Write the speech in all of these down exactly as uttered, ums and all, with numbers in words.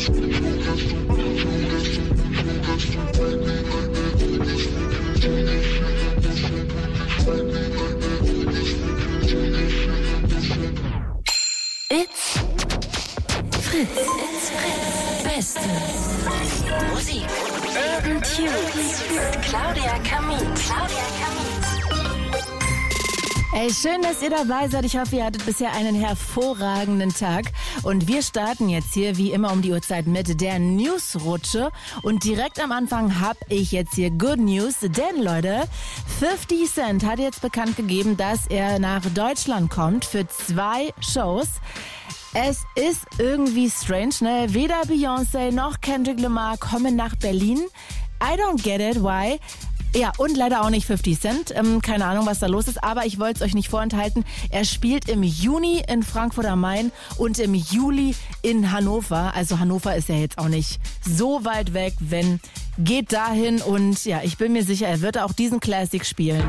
It's Fritz. It's Fritz. Beste Musik. Urban Tunes. Claudia Kamit. Claudia Kamit. Ey, schön, dass ihr dabei seid. Ich hoffe, ihr hattet bisher einen hervorragenden Tag. Und wir starten jetzt hier wie immer um die Uhrzeit mit der News-Rutsche. Und direkt am Anfang habe ich jetzt hier Good News. Denn, Leute, fifty Cent hat jetzt bekannt gegeben, dass er nach Deutschland kommt für zwei Shows. Es ist irgendwie strange, ne? Weder Beyoncé noch Kendrick Lamar kommen nach Berlin. I don't get it, why? Ja, und leider auch nicht fifty Cent. Ähm, keine Ahnung, was da los ist, aber ich wollte es euch nicht vorenthalten. Er spielt im Juni in Frankfurt am Main und im Juli in Hannover. Also Hannover ist ja jetzt auch nicht so weit weg, wenn geht dahin. Und ja, ich bin mir sicher, er wird auch diesen Classic spielen.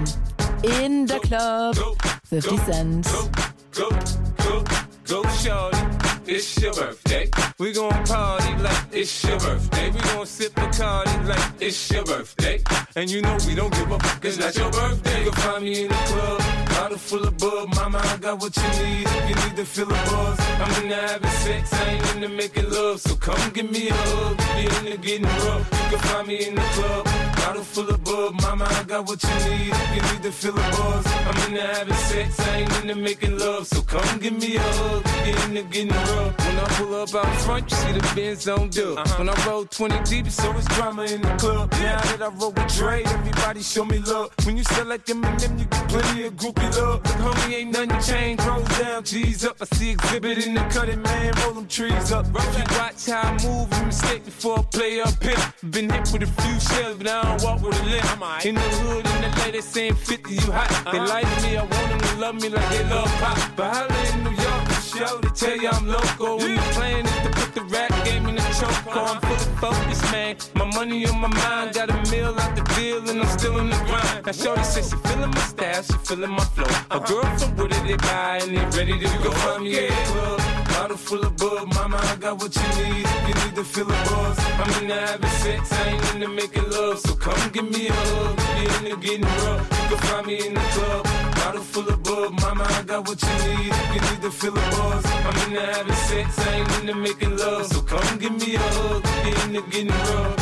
In the Club, fifty Cent. Go, go, go, shorty, it's your birthday. We gon' party like it's your birthday. We gon' sip Bacardi like it's your birthday. And you know we don't give a fuck, it's not your birthday. You'll find me in the club, bottle full of bub. Mama, I got what you need if you need to fill a buzz. I'm into having sex, I ain't into making love. So come give me a hug, if you're into getting rough. You can find me in the club, bottle full of bub. Mama, I got what you need if you need to fill a buzz. I'm into having sex, I ain't into making love. So come give me a hug, if you're into getting rough. When I pull up out front, you see the Benz on dub. Uh-huh. When I roll twenty deep, so it's drama in the club. Now that I roll with Dre, everybody show me love. When you sell like them and them, you get plenty of groupie love. Look, homie, ain't nothing changed. Rolls down, G's up. I see exhibit in the cutting, man. Roll them trees up. If you watch how I move, you mistake before I play up here. Been hit with a few shells, but I don't walk with a limp. In the hood, in the lady saying fifty, you hot. Uh-huh. They like me, I want them to love me like they love pop. But holla in New York, show to tell you I'm local. When the plan is to put the rap game in the choke. I'm fully focused, man. My money on my mind, got a meal out the deal, and I'm still in the grind. Now shorty says she feeling my style, she feeling my flow. A girl from Wooded, they buy and they ready to go. Find me in the club, bottle full of bub. Mama, I got what you need if you need to fill a buzz. I'm into having sex, I ain't into making love. So come give me a hug, if you're into getting rough. You can find me in the club, bottle full of bub. Mama, I got what you need if you need to fill a buzz. I'm into having sex, I ain't into making love. So come give me a hug, if you're into getting rough.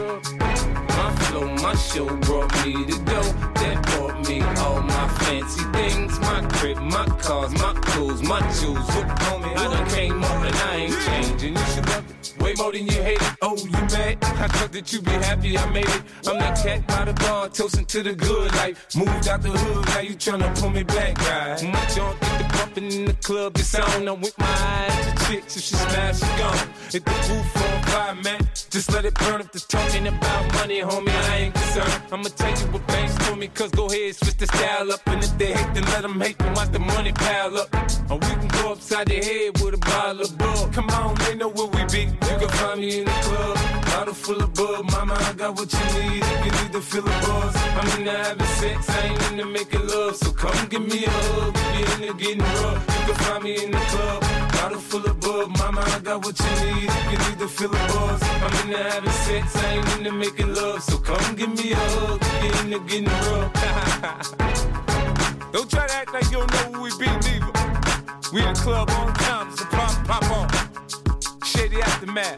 My flow, my show brought me to go. That brought me all my fancy things. My crib, my cars, my clothes, my shoes. Look on me, I done came up and I ain't changing. You should love it way more than you hate it. Oh, you mad? I thought that you be happy I made it. I'm that cat by the bar, toasting to the good life. Moved out the hood, now you tryna pull me back, right? My junk get the bumping in the club, it's on. I'm with my eyes to chicks, if she smash, she gone. Hit the roof on fire, man. Just let it burn if the talking about money, homie, I ain't concerned. I'ma tell you what banks told me, cause go ahead, switch the style up. And if they hate, then let them hate, then watch the money pile up. Or we can go upside the head with a bottle of bug. Come on, they know where we be. You can find me in the club, bottle full of bub. Mama, I got what you need if you need to fill a buzz. I'm into having sex, I ain't into making love. So come give me a hug, if you're into getting rough. You can find me in the club, bottle full of bub. Mama, I got what you need if you need to fill a buzz. I'm into having sex, I ain't into making love. So come give me a hug, if you're into getting rough. Don't try to act like you don't know who we be, neither. We in the club on time, so pop, pop on. Shady Aftermath.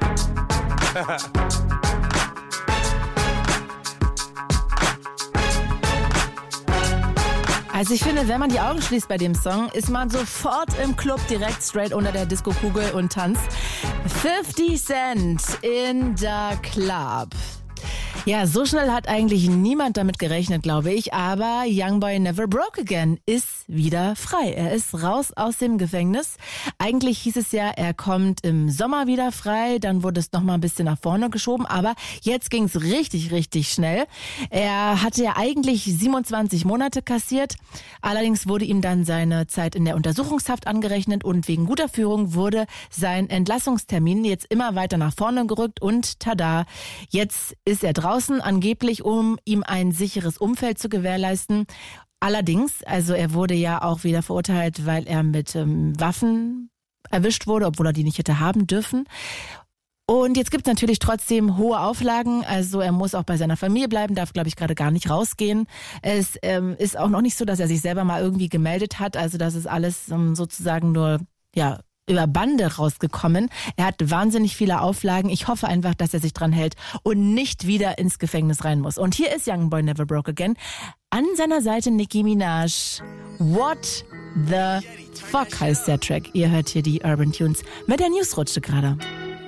Also ich finde, wenn man die Augen schließt bei dem Song, ist man sofort im Club direkt straight unter der Disco-Kugel und tanzt. fifty Cent in the Club. Ja, so schnell hat eigentlich niemand damit gerechnet, glaube ich. Aber Youngboy Never Broke Again ist wieder frei. Er ist raus aus dem Gefängnis. Eigentlich hieß es ja, er kommt im Sommer wieder frei. Dann wurde es noch mal ein bisschen nach vorne geschoben. Aber jetzt ging es richtig, richtig schnell. Er hatte ja eigentlich siebenundzwanzig Monate kassiert. Allerdings wurde ihm dann seine Zeit in der Untersuchungshaft angerechnet. Und wegen guter Führung wurde sein Entlassungstermin jetzt immer weiter nach vorne gerückt. Und tada, jetzt ist er draußen. Angeblich, um ihm ein sicheres Umfeld zu gewährleisten. Allerdings, also er wurde ja auch wieder verurteilt, weil er mit ähm, Waffen erwischt wurde, obwohl er die nicht hätte haben dürfen. Und jetzt gibt es natürlich trotzdem hohe Auflagen, also er muss auch bei seiner Familie bleiben, darf, glaube ich, gerade gar nicht rausgehen. Es ähm, ist auch noch nicht so, dass er sich selber mal irgendwie gemeldet hat, also das ist alles ähm, sozusagen nur, ja, über Bande rausgekommen. Er hat wahnsinnig viele Auflagen. Ich hoffe einfach, dass er sich dran hält und nicht wieder ins Gefängnis rein muss. Und hier ist Young Boy Never Broke Again. An seiner Seite Nicki Minaj. What the fuck heißt der Track. Ihr hört hier die Urban Tunes mit der Newsrutsche gerade.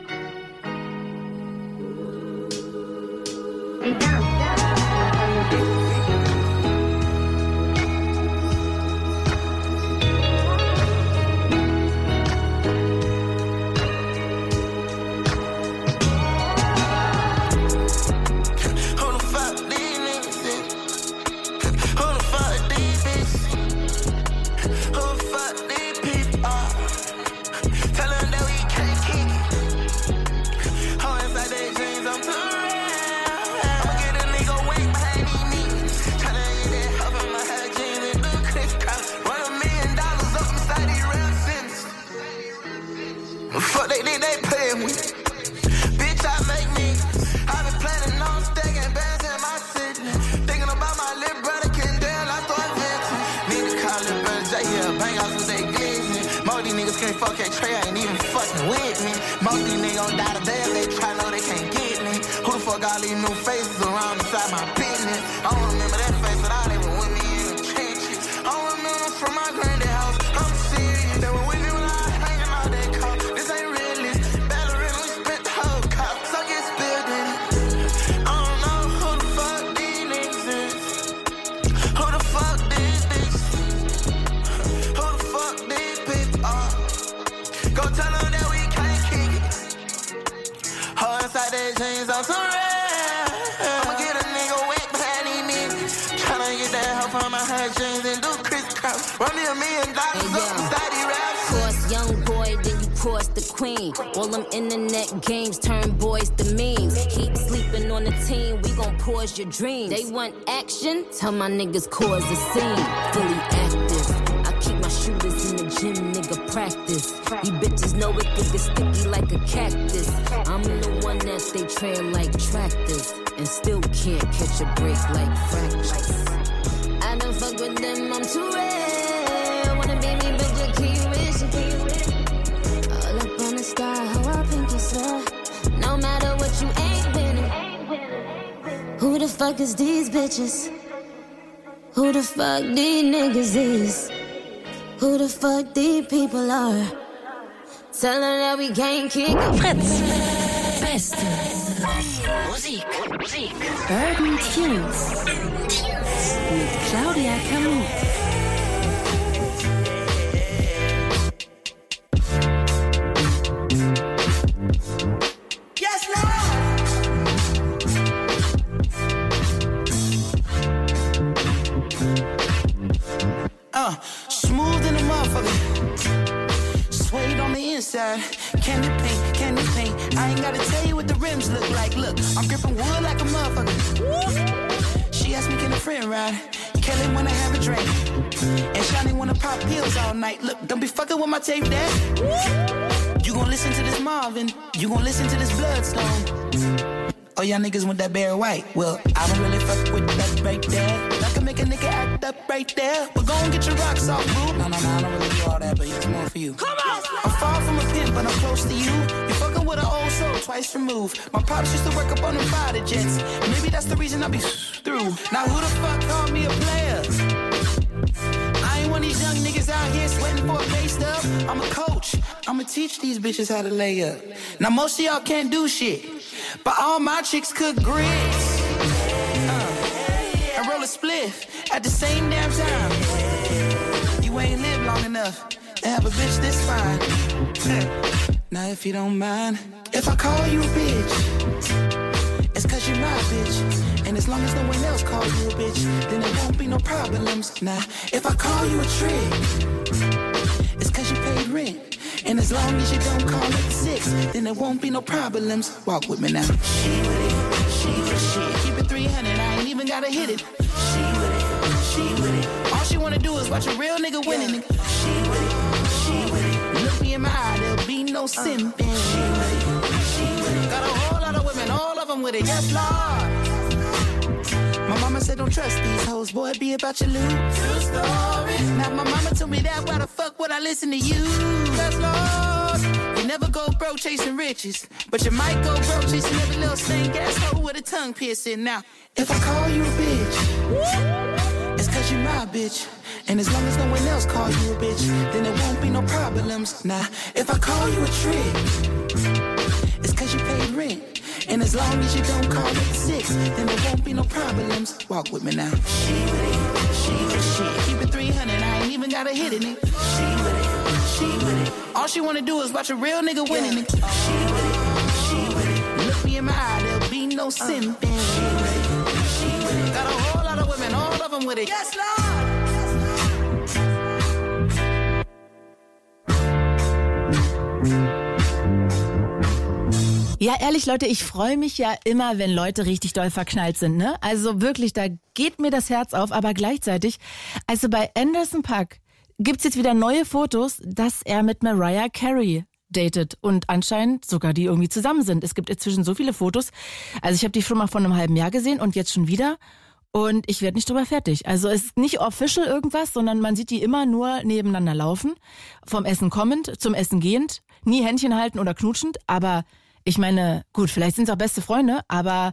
All them internet games turn boys to memes. Keep sleeping on the team, we gon' pause your dreams. They want action, tell my niggas cause a scene. Fully active, I keep my shooters in the gym, nigga practice. You bitches know it can get sticky like a cactus. I'm the one that they trail like tractors, and still can't catch a break like fractures. I don't fuck with them, I'm too real. Wanna be me, but you keep wishing, keep wishing. How I pink you, sir. No matter what, you ain't winning. Who the fuck is these bitches? Who the fuck these niggas is? Who the fuck these people are? Tell her that we can't kick it. Fritz. Beste Musik. Musik. Urban Tunes. Mit Claudia Kamit. Uh, smooth in the motherfucker. Suede on the inside. Candy paint, candy paint. I ain't gotta tell you what the rims look like. Look, I'm gripping wood like a motherfucker. She asked me, can a friend ride? Kelly wanna have a drink. And Shani wanna pop pills all night. Look, don't be fucking with my tape, dad. You gon' listen to this Marvin. You gon' listen to this Bloodstone. Oh, y'all niggas want that Barry White. Well, I don't really fuck with that right there. That can make a nigga act up right there. But go and get your rocks off, boo. No, no, no, I don't really do all that, but it's more for you. Come on! I'm far from a pimp, but I'm close to you. You fucking with an old soul, twice removed. My pops used to work up on them fighter jets. Maybe that's the reason I be through. Now who the fuck called me a player? I ain't one of these young niggas out here sweating for a pay stub. I'm a coach. I'ma teach these bitches how to lay up. Now most of y'all can't do shit, but all my chicks cook grits uh, and roll a spliff at the same damn time. You ain't lived long enough to have a bitch this fine. Now if you don't mind, if I call you a bitch, it's cause you're my bitch. And as long as no one else calls you a bitch, then there won't be no problems. Now if I call you a trick, it's cause you paid rent. And as long as you don't call it six, then there won't be no problems. Walk with me now. She with it, she with it, she keep it three hundred, I ain't even gotta hit it. She with it, she with it. All she wanna do is watch a real nigga winning. Yeah. She with it, she with it. Look me in my eye, there'll be no simping. She with it, she with it. Got a whole lot of women, all of them with it, yes, Lord. My mama said don't trust these hoes, boy, be about your loot. True story. Now my mama told me that, why the fuck would I listen to you? Yes, Lord. You never go broke chasing riches, but you might go broke chasing every little stank ass hoe with a tongue piercing. Now, if I call you a bitch, it's cause you my bitch. And as long as no one else call you a bitch, then there won't be no problems. Now, if I call you a trick, it's cause you paid rent. And as long as you don't call it six, then there won't be no problems. Walk with me now. She with it, she with it, she. Keep it three hundred, I ain't even got a hit in it. She with it, she with it. All she wanna do is watch a real nigga winning it. She with it, she with it. Look me in my eye, there'll be no simping. She with it, she with it. Got a whole lot of women, all of them with it. Yes, Lord. Ja, ehrlich, Leute, ich freue mich ja immer, wenn Leute richtig doll verknallt sind, ne? Also wirklich, da geht mir das Herz auf, aber gleichzeitig, also bei Anderson .Paak gibt's jetzt wieder neue Fotos, dass er mit Mariah Carey datet und anscheinend sogar die irgendwie zusammen sind. Es gibt inzwischen so viele Fotos. Also ich habe die schon mal vor einem halben Jahr gesehen und jetzt schon wieder. Und ich werde nicht drüber fertig. Also es ist nicht official irgendwas, sondern man sieht die immer nur nebeneinander laufen, vom Essen kommend, zum Essen gehend, nie Händchen halten oder knutschend, aber ich meine, gut, vielleicht sind es auch beste Freunde, aber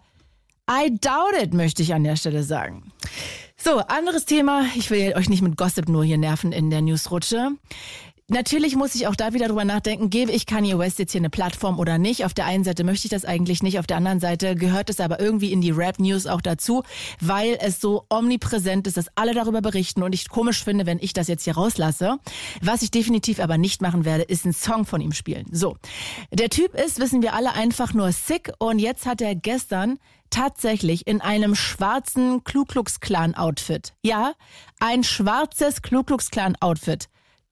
I doubt it, möchte ich an der Stelle sagen. So, anderes Thema. Ich will euch nicht mit Gossip nur hier nerven in der Newsrutsche. Natürlich muss ich auch da wieder drüber nachdenken, gebe ich Kanye West jetzt hier eine Plattform oder nicht. Auf der einen Seite möchte ich das eigentlich nicht, auf der anderen Seite gehört es aber irgendwie in die Rap-News auch dazu, weil es so omnipräsent ist, dass alle darüber berichten und ich komisch finde, wenn ich das jetzt hier rauslasse. Was ich definitiv aber nicht machen werde, ist einen Song von ihm spielen. So, der Typ ist, wissen wir alle, einfach nur sick und jetzt hat er gestern tatsächlich in einem schwarzen Ku Klux Klan Outfit, ja, ein schwarzes Ku Klux Klan Outfit,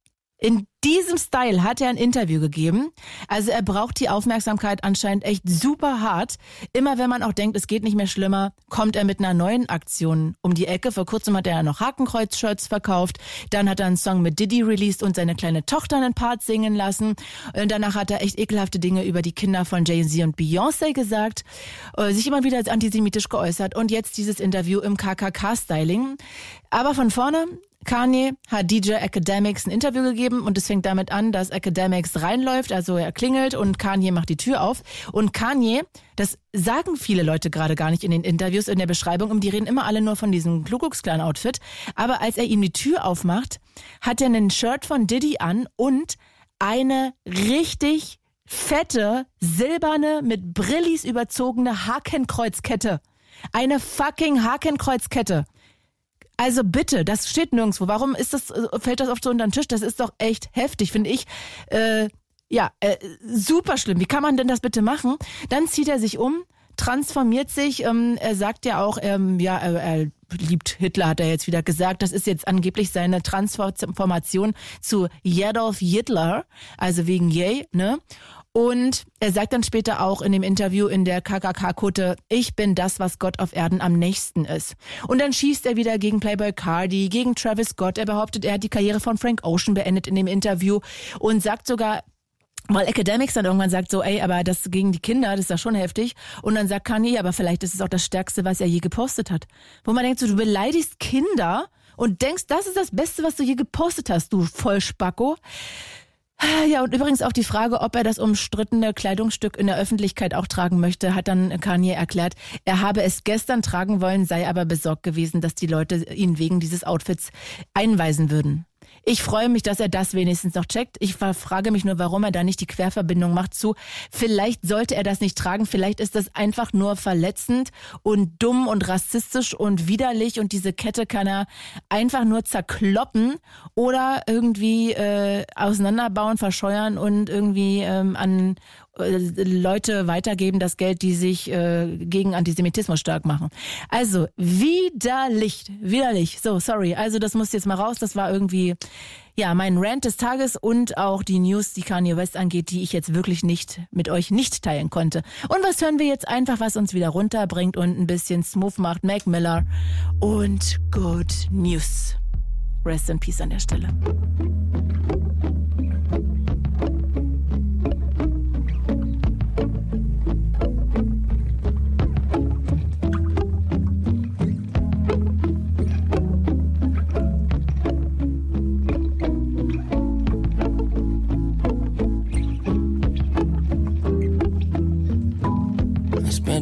in diesem Style hat er ein Interview gegeben. Also er braucht die Aufmerksamkeit anscheinend echt super hart. Immer wenn man auch denkt, es geht nicht mehr schlimmer, kommt er mit einer neuen Aktion um die Ecke. Vor kurzem hat er noch Hakenkreuz-Shirts verkauft. Dann hat er einen Song mit Diddy released und seine kleine Tochter einen Part singen lassen. Und danach hat er echt ekelhafte Dinge über die Kinder von Jay-Z und Beyoncé gesagt. Sich immer wieder antisemitisch geäußert. Und jetzt dieses Interview im K K K-Styling. Aber von vorne, Kanye hat D J Akademiks ein Interview gegeben und es fängt damit an, dass Akademiks reinläuft, also er klingelt und Kanye macht die Tür auf. Und Kanye, das sagen viele Leute gerade gar nicht in den Interviews, in der Beschreibung, die reden immer alle nur von diesem Ku Klux Klan Outfit. Aber als er ihm die Tür aufmacht, hat er ein Shirt von Diddy an und eine richtig fette, silberne, mit Brillis überzogene Hakenkreuzkette. Eine fucking Hakenkreuzkette. Also bitte, das steht nirgendwo. Warum ist das, fällt das oft so unter den Tisch? Das ist doch echt heftig, finde ich. Äh, ja, äh, super schlimm. Wie kann man denn das bitte machen? Dann zieht er sich um, transformiert sich. Ähm, er sagt ja auch, ähm, ja, er, er liebt Hitler, hat er jetzt wieder gesagt. Das ist jetzt angeblich seine Transformation zu Adolf Hitler, also wegen Yay, ne? Und er sagt dann später auch in dem Interview in der K K K-Kutte, ich bin das, was Gott auf Erden am nächsten ist. Und dann schießt er wieder gegen Playboi Carti, gegen Travis Scott. Er behauptet, er hat die Karriere von Frank Ocean beendet in dem Interview und sagt sogar, weil Akademiks dann irgendwann sagt so, ey, aber das gegen die Kinder, das ist ja schon heftig. Und dann sagt Kanye, aber vielleicht ist es auch das Stärkste, was er je gepostet hat. Wo man denkt so, du beleidigst Kinder und denkst, das ist das Beste, was du je gepostet hast, du Vollspacko. Ja, und übrigens auch die Frage, ob er das umstrittene Kleidungsstück in der Öffentlichkeit auch tragen möchte, hat dann Kanye erklärt, er habe es gestern tragen wollen, sei aber besorgt gewesen, dass die Leute ihn wegen dieses Outfits einweisen würden. Ich freue mich, dass er das wenigstens noch checkt. Ich frage mich nur, warum er da nicht die Querverbindung macht zu. Vielleicht sollte er das nicht tragen. Vielleicht ist das einfach nur verletzend und dumm und rassistisch und widerlich. Und diese Kette kann er einfach nur zerkloppen oder irgendwie äh, auseinanderbauen, verscheuern und irgendwie ähm, an Leute weitergeben das Geld, die sich äh, gegen Antisemitismus stark machen. Also widerlich, widerlich. So, sorry. Also das muss jetzt mal raus. Das war irgendwie ja mein Rant des Tages und auch die News, die Kanye West angeht, die ich jetzt wirklich nicht mit euch nicht teilen konnte. Und was hören wir jetzt einfach, was uns wieder runterbringt und ein bisschen smooth macht? Mac Miller und Good News. Rest in Peace an der Stelle.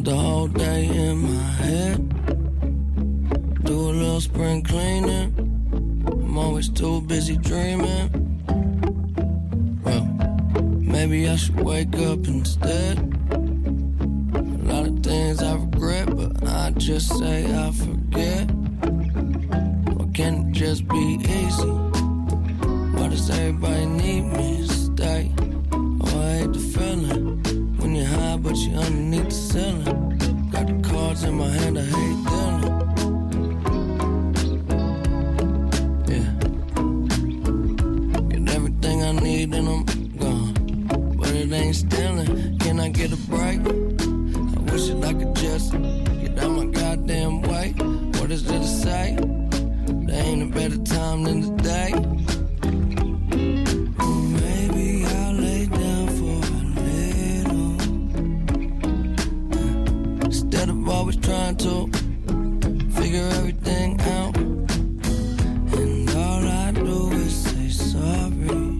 Spent the whole day in my head. Do a little spring cleaning. I'm always too busy dreaming. Well, maybe I should wake up instead. A lot of things I regret, but I just say I forget. Or can it just be easy? Why does everybody need me to stay? Oh, I hate the feeling when you're high but you're underneath the ceiling. Got the cards in my hand, I hate dealing. Yeah, get everything I need and I'm gone, but it ain't stealing. Can I get a break? I wish that I could just get out my goddamn way. What is there to say? There ain't a better time than today. Maybe I'll lay down for a little, instead of always trying to figure everything out. And all I do is say sorry.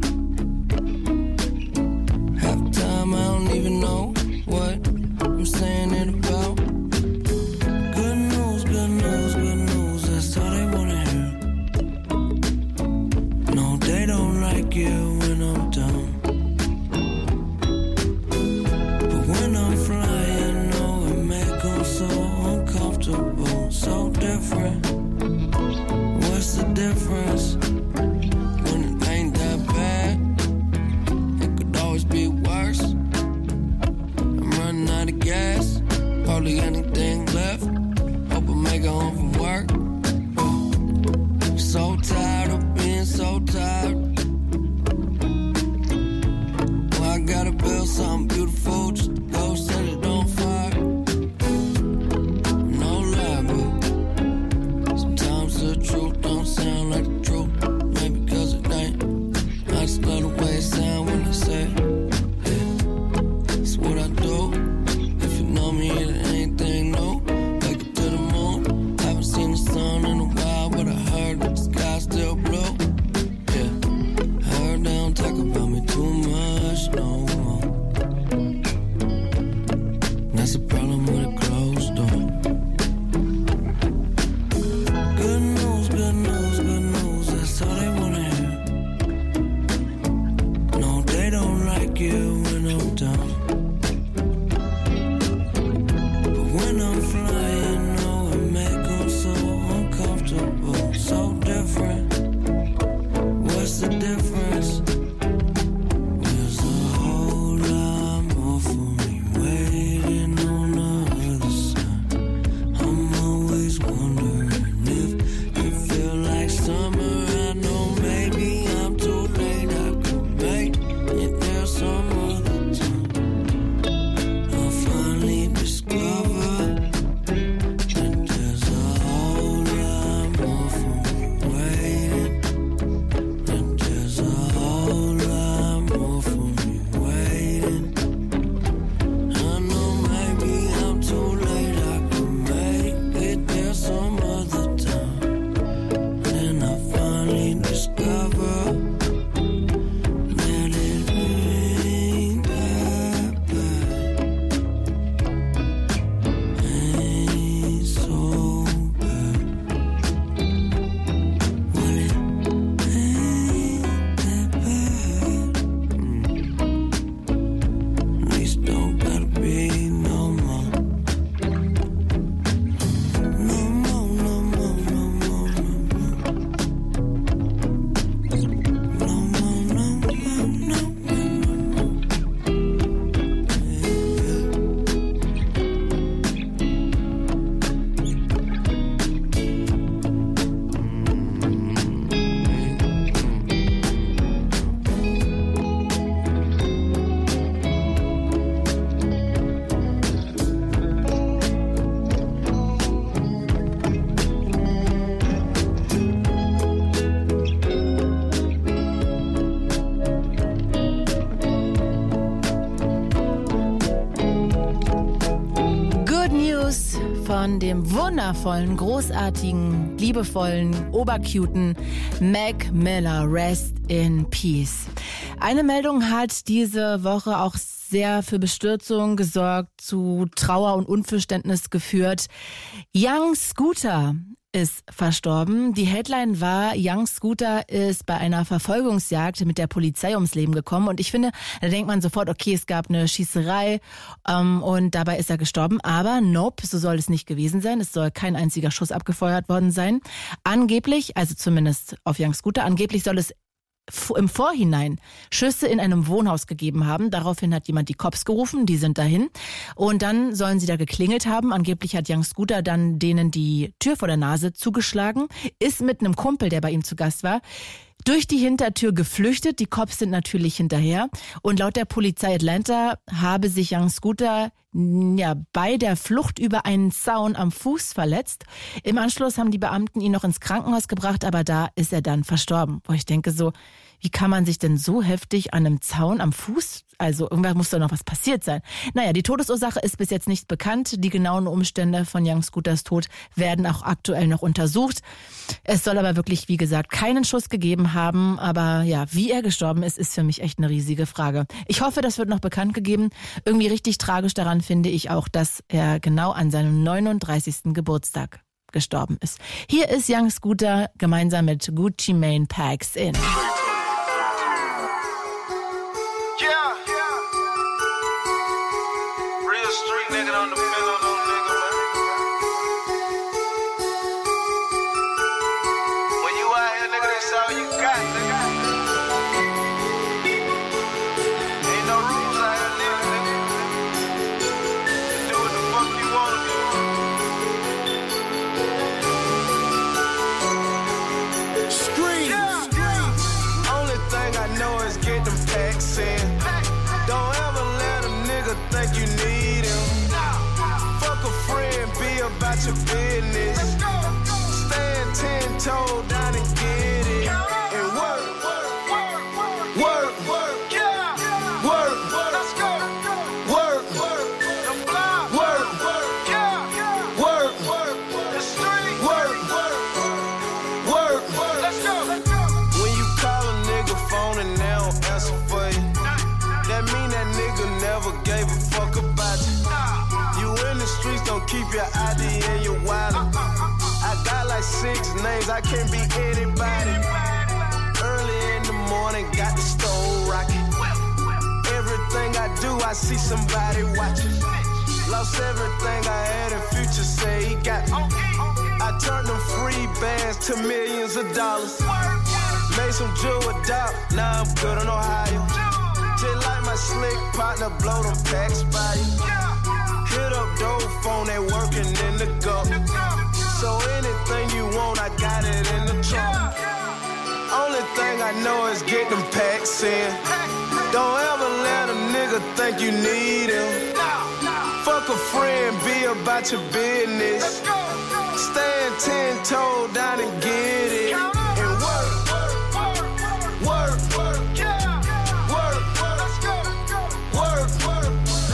Half the time I don't even know what I'm saying it about. Good news, good news, good news, that's all they wanna hear. No, they don't like it when I'm down, but when I'm flying, no, it make them so uncomfortable, so different. What's the difference? When it ain't that bad, it could always be worse. I'm running out of gas, hardly anything left. Hope I make it home from work. So tired of being so tired. Well, I gotta build something beautiful just to go set it on fire. No lie, but sometimes the truth don't sound like the truth. Maybe cause it ain't. I just love the way it sound when I say it. Yeah, it's what I do. If you know me, it ain't anything new. Wake up to the moon. Haven't seen the sun in a while, but I heard that the sky's still blue. Yeah, I heard they don't talk about me too much no more. That's a problem with a closed door. Good news, good news, good news, that's all they wanna hear. No, they don't like it when I'm down, but when I'm flying, no, it make them so uncomfortable, so different. What's the difference? There's a whole lot more for me waiting on the other side. I'm always wondering if it feel like summer. I know maybe I'm too late, I could make it there some other time. I'll finally discover that there's a whole lot more for me waiting. That there's a whole lot more for me waiting. I know maybe I'm too late, I could make it there some other time. Then I finally discover that it ain't that bad. Ain't so bad. Well, it ain't that bad. At least don't gotta be no more. No more, no more, no more, no more. No more, no more, no more, no more. Good News von dem wundervollen, großartigen, liebevollen, obercuten Mac Miller. Rest in Peace. Eine Meldung hat diese Woche auch sehr für Bestürzung gesorgt, zu Trauer und Unverständnis geführt. Young Scooter ist verstorben. Die Headline war, Young Scooter ist bei einer Verfolgungsjagd mit der Polizei ums Leben gekommen. Und ich finde, da denkt man sofort, okay, es gab eine Schießerei ähm, und dabei ist er gestorben. Aber nope, so soll es nicht gewesen sein. Es soll kein einziger Schuss abgefeuert worden sein. Angeblich, also zumindest auf Young Scooter, angeblich soll es im Vorhinein Schüsse in einem Wohnhaus gegeben haben. Daraufhin hat jemand die Cops gerufen, die sind dahin. Und dann sollen sie da geklingelt haben. Angeblich hat Young Scooter dann denen die Tür vor der Nase zugeschlagen, ist mit einem Kumpel, der bei ihm zu Gast war, durch die Hintertür geflüchtet. Die Cops sind natürlich hinterher. Und laut der Polizei Atlanta habe sich Young Scooter ja, bei der Flucht über einen Zaun am Fuß verletzt. Im Anschluss haben die Beamten ihn noch ins Krankenhaus gebracht, aber da ist er dann verstorben. Wo ich denke so, wie kann man sich denn so heftig an einem Zaun am Fuß, also irgendwann muss da noch was passiert sein. Naja, die Todesursache ist bis jetzt nicht bekannt. Die genauen Umstände von Young Scooters Tod werden auch aktuell noch untersucht. Es soll aber wirklich, wie gesagt, keinen Schuss gegeben haben. Aber ja, wie er gestorben ist, ist für mich echt eine riesige Frage. Ich hoffe, das wird noch bekannt gegeben. Irgendwie richtig tragisch daran finde ich auch, dass er genau an seinem neununddreißigsten Geburtstag gestorben ist. Hier ist Young Scooter gemeinsam mit Gucci Mane Packs In. About your business. Stand ten toes down and get it. And work, work, work, work, yeah, work, let's go, work, work, the block, work, work, yeah, work, work, the street, work, work, work, let's go. When you call a nigga phone and they don't answer for you, that mean that nigga never gave a fuck about you. In the streets, don't keep your I D in your wallet. I got like six names, I can't be anybody. Early in the morning, got the stove rocking. Everything I do, I see somebody watching. Lost everything I had and Future say he got me. I turned them free bands to millions of dollars. Made some jewel dope, now I'm good in Ohio. Just like my slick partner, blow them packs by you. Hit up dope phone, they working in the gup. So anything you want, I got it in the trunk. Only thing I know is get them packs in. Don't ever let a nigga think you need him. Fuck a friend, be about your business. Stand ten toes down and get it. And work, work, work, work, yeah. Work, work, work, work.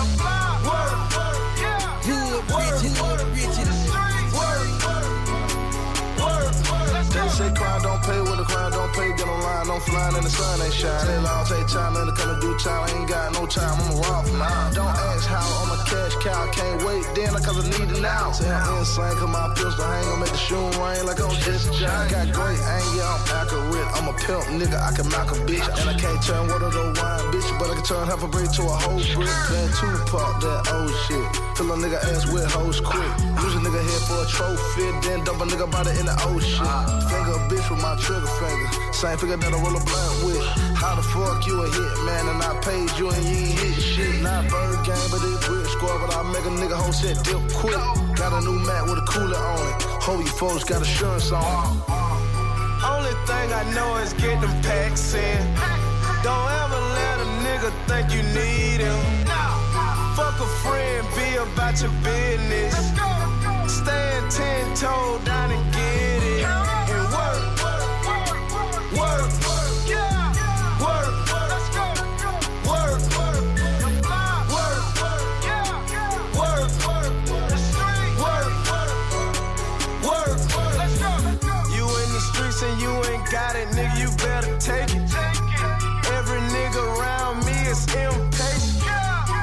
They say crime don't pay, with the crime don't pay, get online, don't fly in the sun ain't shine. They long take time in to come and do time, I ain't got no time, I'm a rock now. Don't ask how, I'm a cash cow, can't wait, then cause I need it now. Say I'm insane, cause my pistol hang, I'll make the shoe rain like I'm just a giant. Got great aim, yeah, I'm accurate, I'm a pimp nigga, I can knock a bitch. And I can't turn water to wine, bitch, but I can turn half a brick to a whole brick. Then Tupac, that old shit, fill a nigga ass with hoes quick. Use a nigga head for a trophy, then dump a nigga body in the ocean. Finger a bitch with my trigger finger. Same figure that I roll a blunt with. How the fuck you a hit, man, and I paid you and you ain't hit shit. Not bird game, but it's brick squad, but I make a nigga whole set dip quick. Got a new mat with a cooler on it. Hope you folks got assurance on it. Only thing I know is get them packs in. Don't ever let a nigga think you need him. Fuck a friend, be about your business. Stand ten toes down and get it. And work, work, work, yeah. Work, let's go. Work, work, the block, work, yeah. Work, the street, work, work, let's go. You in the streets and you ain't got it, nigga, you better take it. Every nigga around me is impatient.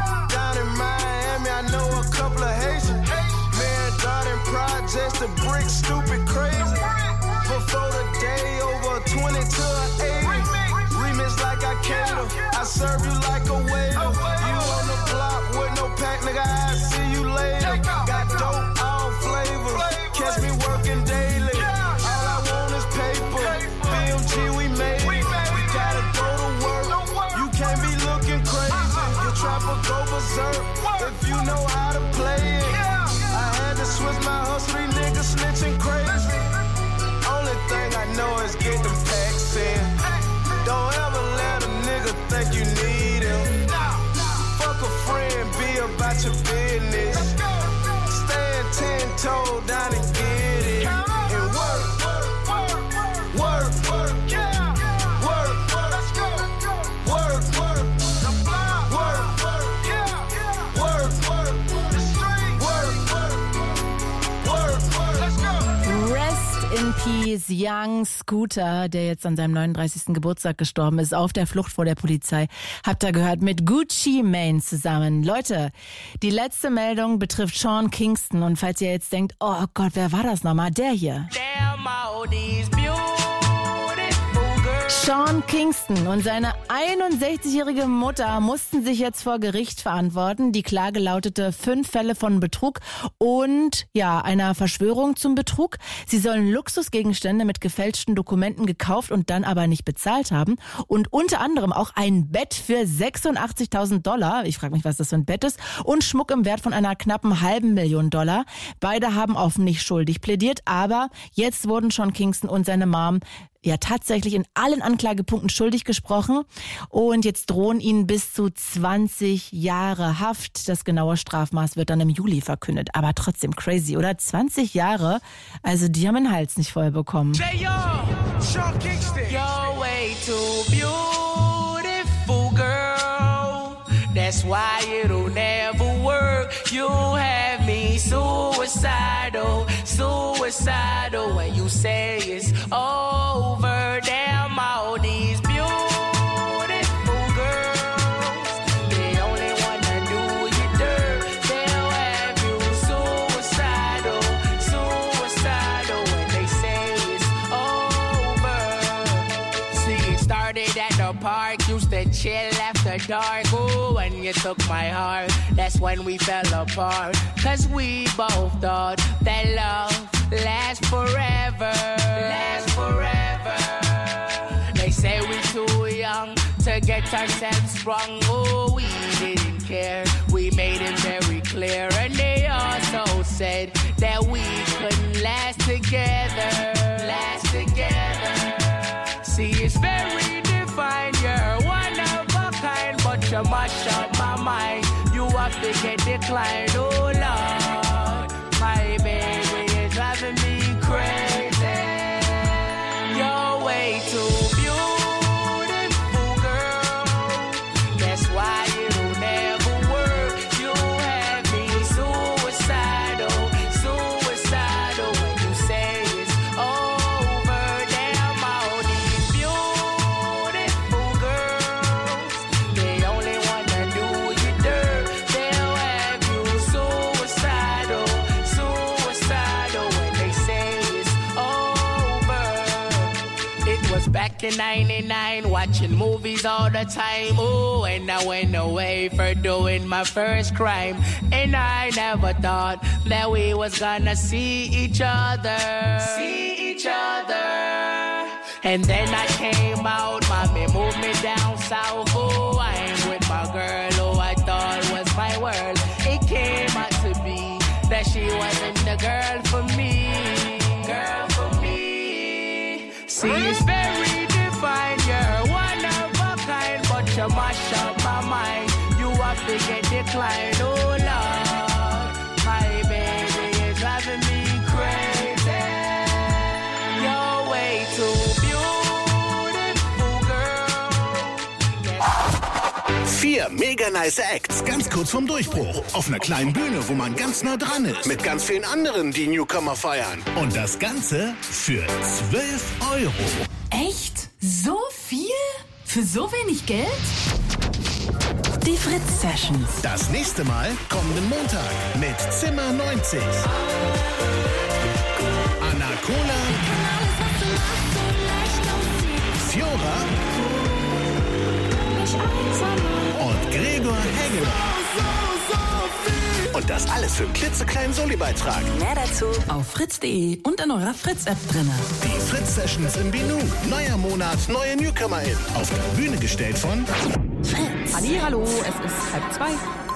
serve you like a waiter. You on the block with no pack, nigga, I see you later. Got dope, all flavors. Catch me working daily. All I want is paper. B M G, we made it. We gotta go to work. You can't be looking crazy. Your trapper go berserk if you know how to play it. I had to switch my hustle, these niggas snitching crazy. Only thing I know is get them packs in. Don't ever let a nigga think you need him. Fuck a friend, be about your business. Stand ten toes down and get it. And work, work, work, work, work, yeah. Work, work, let's go. Work, work, the block, work, work, yeah. Work, work, the street, work, work, work, work, let's go. Rest in Peace, Young Scooter, der jetzt an seinem neununddreißigsten Geburtstag gestorben ist, auf der Flucht vor der Polizei. Habt ihr gehört, mit Gucci Mane zusammen. Leute, die letzte Meldung betrifft Sean Kingston. Und falls ihr jetzt denkt, oh Gott, wer war das nochmal? Der hier. Damn, all these beautiful girls. Sean Kingston und seine einundsechzigjährige Mutter mussten sich jetzt vor Gericht verantworten. Die Klage lautete fünf Fälle von Betrug und ja, einer Verschwörung zum Betrug. Sie sollen Luxusgegenstände mit gefälschten Dokumenten gekauft und dann aber nicht bezahlt haben. Und unter anderem auch ein Bett für sechsundachtzigtausend Dollar. Ich frage mich, was das für ein Bett ist. Und Schmuck im Wert von einer knappen halben Million Dollar. Beide haben auf nicht schuldig plädiert, aber jetzt wurden Sean Kingston und seine Mom ja tatsächlich in allen Anklagepunkten schuldig gesprochen und jetzt drohen ihnen bis zu zwanzig Jahre Haft. Das genaue Strafmaß wird dann im Juli verkündet. Aber trotzdem crazy, oder? zwanzig Jahre, also die haben den Hals nicht voll bekommen. Hey, yo, Sean Kingston. You're way too beautiful, girl. That's why it'll never work. You have me suicidal, suicidal when you say it's over. Damn, all these beautiful girls, they only wanna do you dirt. They'll have you suicidal, suicidal when they say it's over. See, it started at the park, used to chill after dark. Ooh, when you took my heart, that's when we fell apart. Cause we both thought that love lasts forever. Lasts forever. They say we're too young to get ourselves sprung. Oh, we didn't care. We made it very clear. And they also said that we couldn't last together. Last together. See, it's very defined. You're one of a kind, but you mash up my mind. You have to get declined. Oh, Lord, my baby is driving me crazy. You're way too beautiful, girl. That's why it'll never work. You have me suicidal, suicidal when you say it's over. Damn, all these beautiful girls, they only wanna do you dirt. They'll have you suicidal, suicidal when they say it's over. It was back in ninety-nine, watching movies all the time. Ooh, and I went away for doing my first crime. And I never thought that we was gonna see each other. See each other. And then I came out, mommy moved me down south. Oh, I'm with my girl who I thought was my world. It came out to be that she wasn't the girl for me. Girl for me. See, it's very defined. You're one of a kind, but you mash up my mind. You have to get declined. Oh, Lord, my baby is driving me crazy. You're way too beautiful, girl. Vier mega nice Acts, ganz kurz vorm Durchbruch. Auf einer kleinen Bühne, wo man ganz nah dran ist. Mit ganz vielen anderen, die Newcomer feiern. Und das Ganze für zwölf Euro. Echt? So viel? Für so wenig Geld? Die Fritz Sessions. Das nächste Mal kommenden Montag mit Zimmer neunzig. Anna Cola. Fiora. und Gregor Hengeler. Und das alles für einen klitzekleinen Soli-Beitrag. Mehr dazu auf fritz punkt de und in eurer Fritz-App drin. Die Fritz-Sessions im Binu. Neuer Monat, neue NewcomerInnen. Auf die Bühne gestellt von Fritz. Halli, hallo, es ist halb zwei.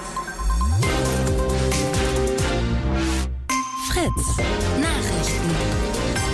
Fritz Nachrichten.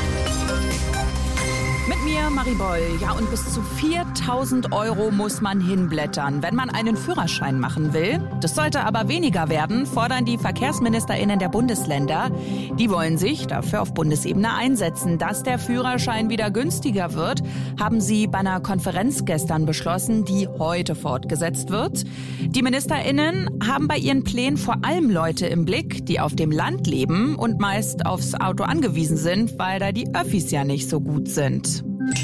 Mit mir, Marie Boll. Ja, und bis zu viertausend Euro muss man hinblättern, wenn man einen Führerschein machen will. Das sollte aber weniger werden, fordern die VerkehrsministerInnen der Bundesländer. Die wollen sich dafür auf Bundesebene einsetzen. Dass der Führerschein wieder günstiger wird, haben sie bei einer Konferenz gestern beschlossen, die heute fortgesetzt wird. Die MinisterInnen haben bei ihren Plänen vor allem Leute im Blick, die auf dem Land leben und meist aufs Auto angewiesen sind, weil da die Öffis ja nicht so gut sind.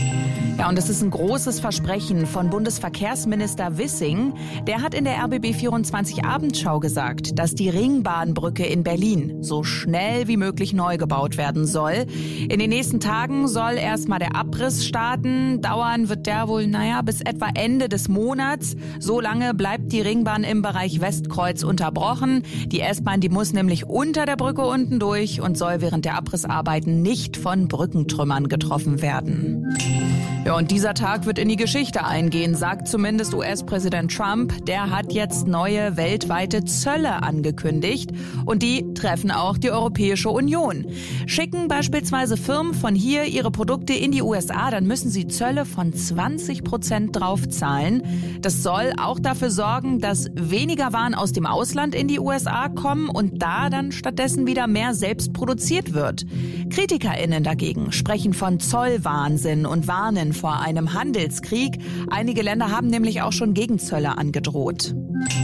Ja, und das ist ein großes Versprechen von Bundesverkehrsminister Wissing. Der hat in der R B B vierundzwanzig Abendschau gesagt, dass die Ringbahnbrücke in Berlin so schnell wie möglich neu gebaut werden soll. In den nächsten Tagen soll erstmal der Abriss starten. Dauern wird der wohl, naja, bis etwa Ende des Monats. So lange bleibt die Ringbahn im Bereich Westkreuz unterbrochen. Die S-Bahn, die muss nämlich unter der Brücke unten durch und soll während der Abrissarbeiten nicht von Brückentrümmern getroffen werden. Ja, und dieser Tag wird in die Geschichte eingehen, sagt zumindest U S-Präsident Trump. Der hat jetzt neue weltweite Zölle angekündigt und die treffen auch die Europäische Union. Schicken beispielsweise Firmen von hier ihre Produkte in die U S A, dann müssen sie Zölle von zwanzig Prozent draufzahlen. Das soll auch dafür sorgen, dass weniger Waren aus dem Ausland in die U S A kommen und da dann stattdessen wieder mehr selbst produziert wird. KritikerInnen dagegen sprechen von Zollwahnsinn und warnen vor einem Handelskrieg. Einige Länder haben nämlich auch schon Gegenzölle angedroht.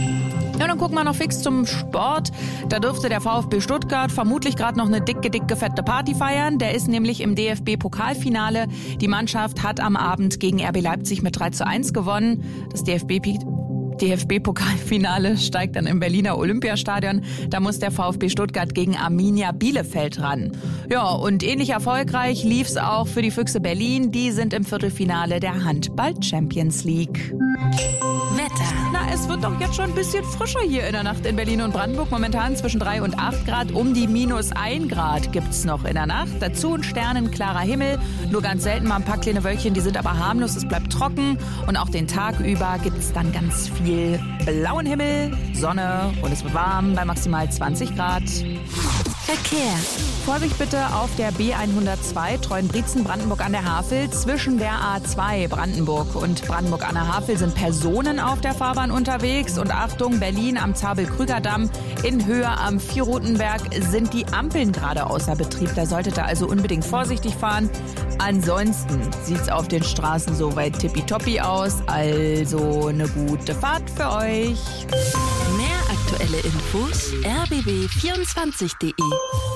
Ja, dann gucken wir noch fix zum Sport. Da dürfte der VfB Stuttgart vermutlich gerade noch eine dicke, dicke, fette Party feiern. Der ist nämlich im D F B-Pokalfinale. Die Mannschaft hat am Abend gegen R B Leipzig mit drei zu eins gewonnen. Das D F B D F B-Pokalfinale steigt dann im Berliner Olympiastadion. Da muss der VfB Stuttgart gegen Arminia Bielefeld ran. Ja, und ähnlich erfolgreich lief's auch für die Füchse Berlin. Die sind im Viertelfinale der Handball-Champions League. Wetter. Na, es wird doch jetzt schon ein bisschen frischer hier in der Nacht in Berlin und Brandenburg. Momentan zwischen drei und acht Grad. Um die minus ein Grad gibt's noch in der Nacht. Dazu ein sternenklarer Himmel. Nur ganz selten mal ein paar kleine Wölkchen, die sind aber harmlos. Es bleibt trocken. Und auch den Tag über gibt's dann ganz viel blauen Himmel, Sonne und es wird warm bei maximal zwanzig Grad. Verkehr. Vorsicht bitte auf der B hundertzwei Treuenbrietzen Brandenburg an der Havel. Zwischen der A zwei Brandenburg und Brandenburg an der Havel sind Personen auf der Fahrbahn unterwegs. Und Achtung, Berlin am Zabel-Krüger-Damm in Höhe am Vierrotenberg sind die Ampeln gerade außer Betrieb. Da solltet ihr also unbedingt vorsichtig fahren. Ansonsten sieht's auf den Straßen soweit tippitoppi aus. Also eine gute Fahrt für euch. Mehr aktuelle Infos r b b vierundzwanzig punkt de.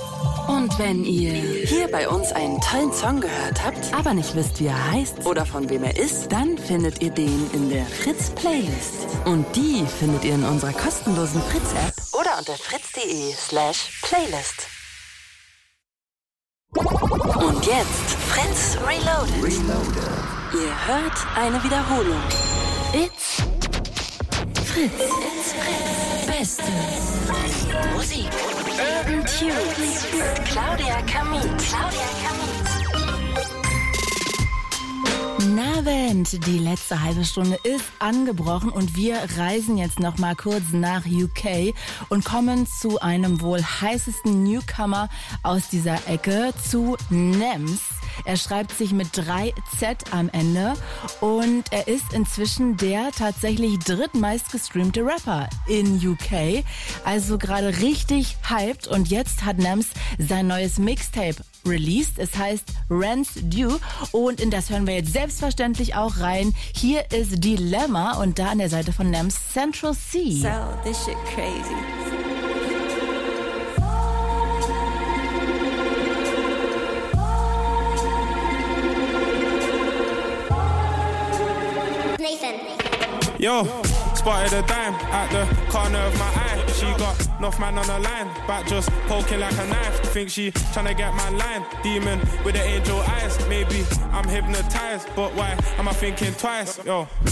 Und wenn ihr hier bei uns einen tollen Song gehört habt, aber nicht wisst, wie er heißt oder von wem er ist, dann findet ihr den in der Fritz-Playlist. Und die findet ihr in unserer kostenlosen Fritz-App oder unter fritz.de slash Playlist. Und jetzt Fritz Reloaded. Reloaded. Ihr hört eine Wiederholung. It's Fritz. It's Fritz. Beste Musik. Urban Tunes. Claudia Kamit. Claudia Kamit. Abend, die letzte halbe Stunde ist angebrochen und wir reisen jetzt noch mal kurz nach U K und kommen zu einem wohl heißesten Newcomer aus dieser Ecke, zu Nems. Er schreibt sich mit drei Z am Ende und er ist inzwischen der tatsächlich drittmeist gestreamte Rapper in U K. Also gerade richtig hyped und jetzt hat Nems sein neues Mixtape released. Es heißt Rents Due und in das hören wir jetzt selbstverständlich auch rein. Hier ist Dilemma und da an der Seite von Nems Central C. So, this shit crazy. Yo, spotted a dime at the corner of my eye. She got enough man on the line, back just poking like a knife. Think she tryna get my line, demon with the angel eyes. Maybe I'm hypnotized, but why am I thinking twice? Yo,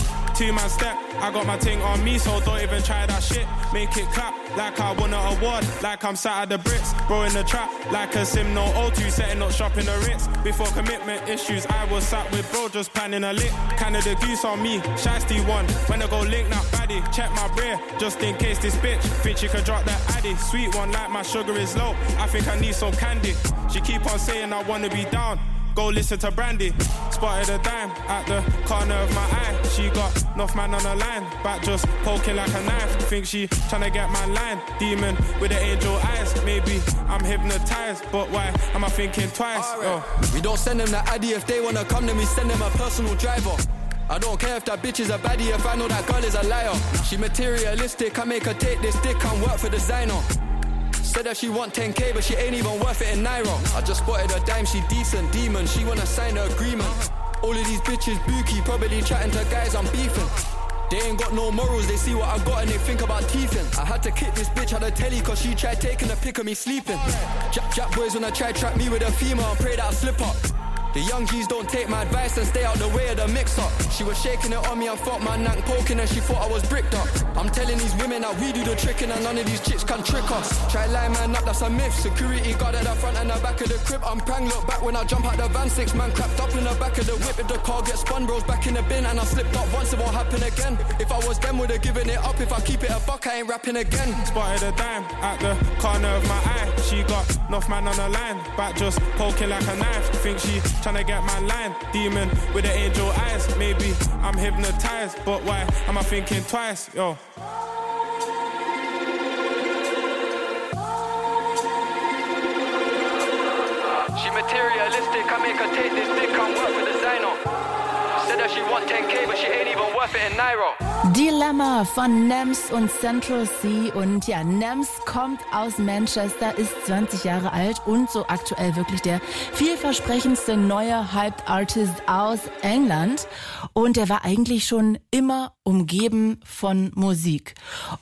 two-man step. I got my ting on me, so don't even try that shit. Make it clap like I won an award, like I'm sat at the Brits. Bro in the trap, like a sim, no O two, setting up shop in the Ritz. Before commitment issues, I was sat with bro, just planning a lick. Canada Goose on me, Shiesty one. When I go link that baddie, check my bray, just in case this bitch think she could drop that addy. Sweet one like my sugar is low, I think I need some candy. She keep on saying I wanna be down, go listen to Brandy. Spotted a dime at the corner of my eye. She got enough man on the line, back just poking like a knife. Think she tryna get my line, demon with the angel eyes. Maybe I'm hypnotized, but why am I thinking twice? Right. Oh. We don't send them the addy, if they wanna come then we send them a personal driver. I don't care if that bitch is a baddie, if I know that girl is a liar. She materialistic, I make her take this dick and work for designer. Said that she want ten K, but she ain't even worth it in Naira. I just spotted her dime, she decent, demon. She wanna sign an agreement. All of these bitches bookie, probably chatting to guys I'm beefing. They ain't got no morals, they see what I got and they think about teething. I had to kick this bitch out of telly cause she tried taking a pic of me sleeping. Jack Jack boys wanna try trap me with a female and pray that I slip up. The young G's don't take my advice and stay out the way of the mix-up. She was shaking it on me and felt my neck poking and she thought I was bricked up. I'm telling these women that we do the tricking and none of these chicks can trick us. Try line man up, that's a myth. Security guard at the front and the back of the crib. I'm prang, look back when I jump out the van. Six man crapped up in the back of the whip. If the car gets spun, bros back in the bin and I slipped up once, it won't happen again. If I was them, would've given it up. If I keep it a buck, I ain't rapping again. Spotted a dime at the corner of my eye. She got enough man on the line, back just poking like a knife. Think she tryna get my line, demon with the angel eyes. Maybe I'm hypnotized, but why am I thinking twice? Yo. She materialistic, I make her take this dick and work for designer. Said that she want ten K, but she ain't even worth it in Naira. Dilemma von Nems und Central C. Und ja, Nems kommt aus Manchester, ist zwanzig Jahre alt und so aktuell wirklich der vielversprechendste neue Hyped Artist aus England. Und er war eigentlich schon immer umgeben von Musik.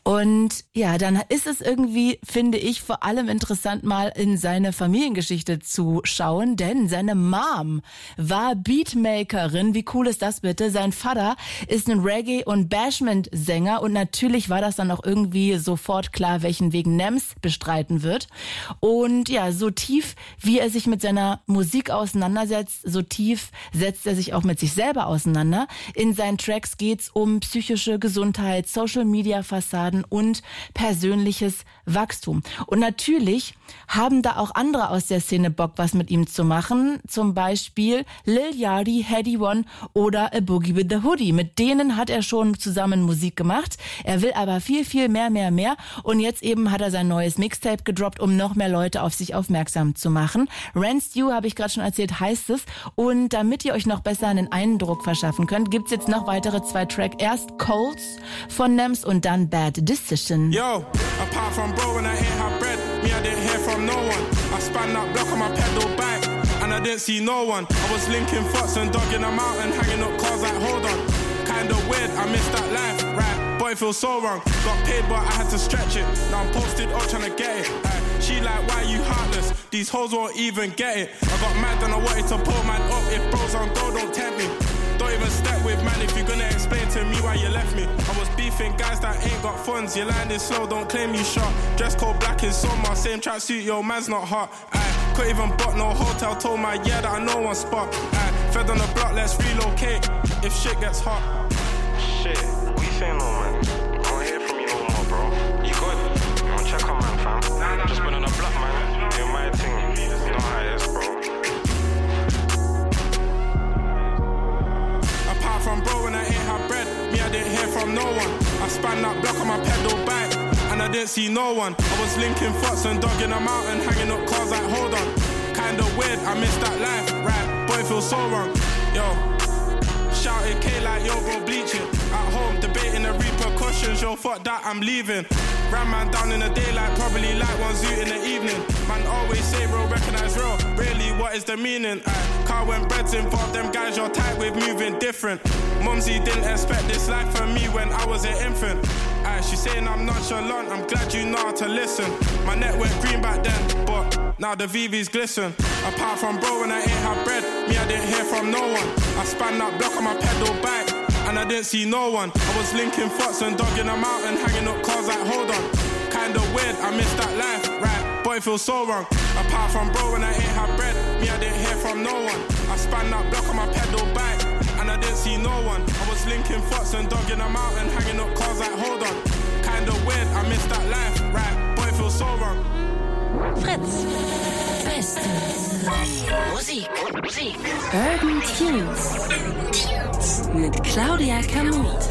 Und ja, dann ist es irgendwie, finde ich, vor allem interessant, mal in seine Familiengeschichte zu schauen, denn seine Mom war Beatmakerin. Wie cool ist das bitte? Sein Vater ist ein Reggae- und Bashment-Sänger und natürlich war das dann auch irgendwie sofort klar, welchen Weg Nems bestreiten wird. Und ja, so tief, wie er sich mit seiner Musik auseinandersetzt, so tief setzt er sich auch mit sich selber auseinander. In seinen Tracks geht's um psychische Gesundheit, Social-Media-Fassaden und persönliches Wachstum. Und natürlich haben da auch andere aus der Szene Bock, was mit ihm zu machen. Zum Beispiel Lil Yachty, Headie One oder A Boogie with the Hoodie. Mit denen hat er schon zusammen Musik gemacht. Er will aber viel, viel mehr, mehr, mehr. Und jetzt eben hat er sein neues Mixtape gedroppt, um noch mehr Leute auf sich aufmerksam zu machen. Ren Stew, habe ich gerade schon erzählt, heißt es. Und damit ihr euch noch besser einen Eindruck verschaffen könnt, gibt's jetzt noch weitere zwei Tracks. Erst Colds von Nems und dann Bad Decision. Yo, apart from bro when I ain't have bread, me I didn't hear from no one. I span that block on my pedal bike and I didn't see no one. I was linking fucks and dogging them out and hanging up cars like hold on. Kinda weird, I missed that life, right? Boy, it feels so wrong. Got paid, but I had to stretch it. Now I'm posted up trying to get it. Right? She like, why you heartless? These hoes won't even get it. I got mad and I wanted to pull man up. If bros on go, don't tempt me. Don't even step with man if you're gonna explain to me why you left me. I was beefing guys that ain't got funds. You landing slow, don't claim you shot. Dress code black in summer, same tracksuit, yo, man's not hot. Aye, couldn't even bought no hotel, told my yeah that I know one spot. Aye, fed on the block, let's relocate if shit gets hot. Shit, what you saying, no man? I don't hear from you no more, bro. You good? You wanna check on man, fam? Just been on the block, man. Doing my thing. You know how it is, bro. Apart from bro when I ain't have bread, me I didn't hear from no one. I span that block on my pedal bike and I didn't see no one. I was linking fucks and dogging them out and hanging up cars like hold on. Kinda weird, I missed that life, right? Boy, it feels so wrong. Yo, shouted K like yo bro bleaching. At home debating the repercussions, yo fuck that, I'm leaving. Ran man down in the daylight, probably like one zoo in the evening. Man always say real, recognize real. Really, what is the meaning? Aye. Car when bread's involved, them guys you're tight with moving different. Mumsy didn't expect this life from me when I was an infant. Aye, she saying I'm nonchalant, I'm glad you know how to listen. My neck went green back then, but now the V Vs glisten. Apart from bro when I ain't have bread, me I didn't hear from no one. I span that block on my pedal bike and I didn't see no one. I was linking thoughts and dogging them out and hanging up cars like hold on. Kinda weird, I missed that life, right? But it feels so wrong. Apart from bro when I ain't had bread, me I didn't hear from no one. I span that block on my pedal bike, and I didn't see no one. I was linking thoughts and dogging them out and hanging up cars like hold on. Kinda weird, I missed that life, right? But it feels so wrong. Fritz. Beste Musik. Musik. Urban Tunes. Mit Claudia Kamut.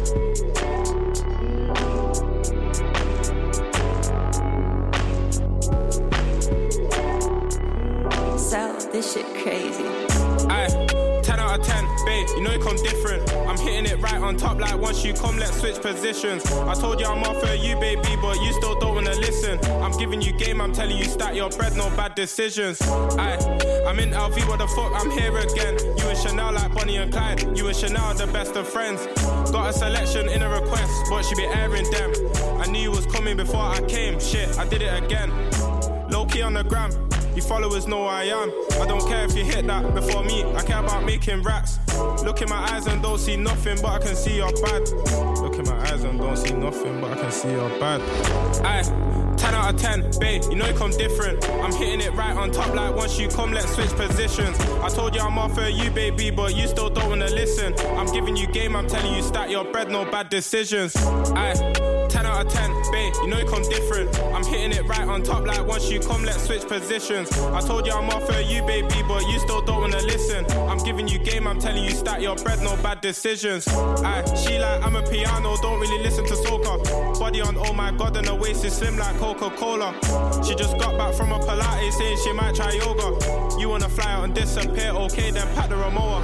So, this shit crazy. Aye, ten out of ten, babe, you know you come different. I'm hitting it right on top like once you come, let's switch positions. I told you I'm off for you, baby, but you still don't wanna listen. I'm giving you game, I'm telling you stack your bread, no bad decisions. Aye, I'm in L V, what the fuck, I'm here again. You and Chanel like Bonnie and Clyde, you and Chanel the best of friends. Got a selection in a request, but she be airing them. I knew you was coming before I came, shit, I did it again. Low key on the gram, you followers know who I am. I don't care if you hit that before me, I care about making rats. Look in my eyes and don't see nothing, but I can see you're bad. Look in my eyes and don't see nothing, but I can see you're bad. Aye, ten out of ten, babe, you know you come different. I'm hitting it right on top like once you come, let's switch positions. I told you I'm off for you, baby, but you still don't wanna listen. I'm giving you game, I'm telling you stack your bread, no bad decisions. Aye, ten out of ten, babe, you know you come different. I'm hitting it right on top like once you come, let's switch positions. I told you I'm off for you, baby, but you still don't wanna listen. I'm giving you game, I'm telling you stack your bread, no bad decisions. Aye, she like I'm a piano, don't really listen to soca. Body on, oh my god, and her waist is slim like Coca-Cola. She just got back from a Pilates saying she might try yoga. You wanna fly out and disappear, okay, then pack the Ramoa.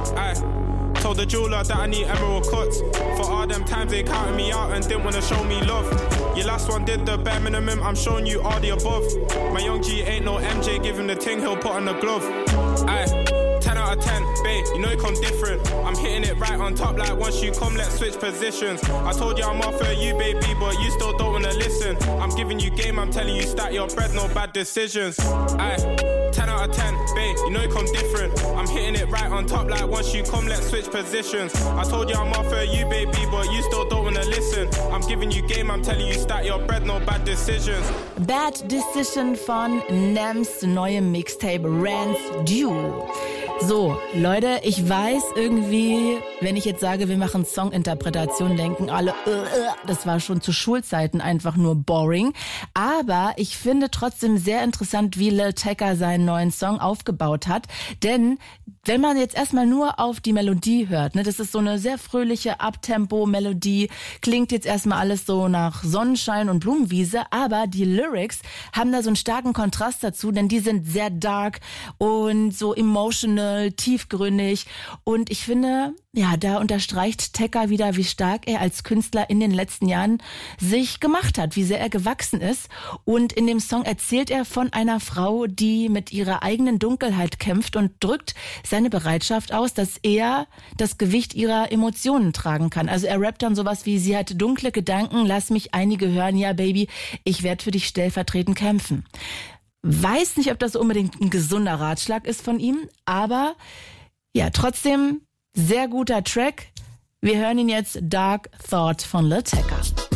Aye, told the jeweler that I need emerald cuts. For all them times they counted me out and didn't wanna show me love. Your last one did the bare minimum, I'm showing you all the above. My young G ain't no M J, give him the ting, he'll put on the glove. Aye, ten out of ten, babe, you know you come different. I'm hitting it right on top like once you come, let's switch positions. I told you I'm off for you, baby, but you still don't wanna listen. I'm giving you game, I'm telling you stack your bread, no bad decisions. Aye, ten out of ten, babe, you know you come different. I'm hitting it right on top like once you come, let's switch positions. I told you I'm off for you, baby, but you still don't wanna listen. I'm giving you game, I'm telling you stack your bread, no bad decisions. Bad Decision von Nems neuem Mixtape Rance Due. So, Leute, ich weiß irgendwie, wenn ich jetzt sage, wir machen Songinterpretation, denken alle, uh, uh, das war schon zu Schulzeiten einfach nur boring. Aber ich finde trotzdem sehr interessant, wie Lil Tecca seinen neuen Song aufgebaut hat. Denn wenn man jetzt erstmal nur auf die Melodie hört, ne, das ist so eine sehr fröhliche Uptempo-Melodie, klingt jetzt erstmal alles so nach Sonnenschein und Blumenwiese, aber die Lyrics haben da so einen starken Kontrast dazu, denn die sind sehr dark und so emotional, tiefgründig, und ich finde, ja, da unterstreicht Tecca wieder, wie stark er als Künstler in den letzten Jahren sich gemacht hat, wie sehr er gewachsen ist. Und in dem Song erzählt er von einer Frau, die mit ihrer eigenen Dunkelheit kämpft und drückt seine Bereitschaft aus, dass er das Gewicht ihrer Emotionen tragen kann. Also er rappt dann sowas wie, sie hat dunkle Gedanken, lass mich einige hören, ja Baby, ich werde für dich stellvertretend kämpfen. Weiß nicht, ob das unbedingt ein gesunder Ratschlag ist von ihm, aber ja, trotzdem sehr guter Track. Wir hören ihn jetzt, Dark Thought von Lil Tecca.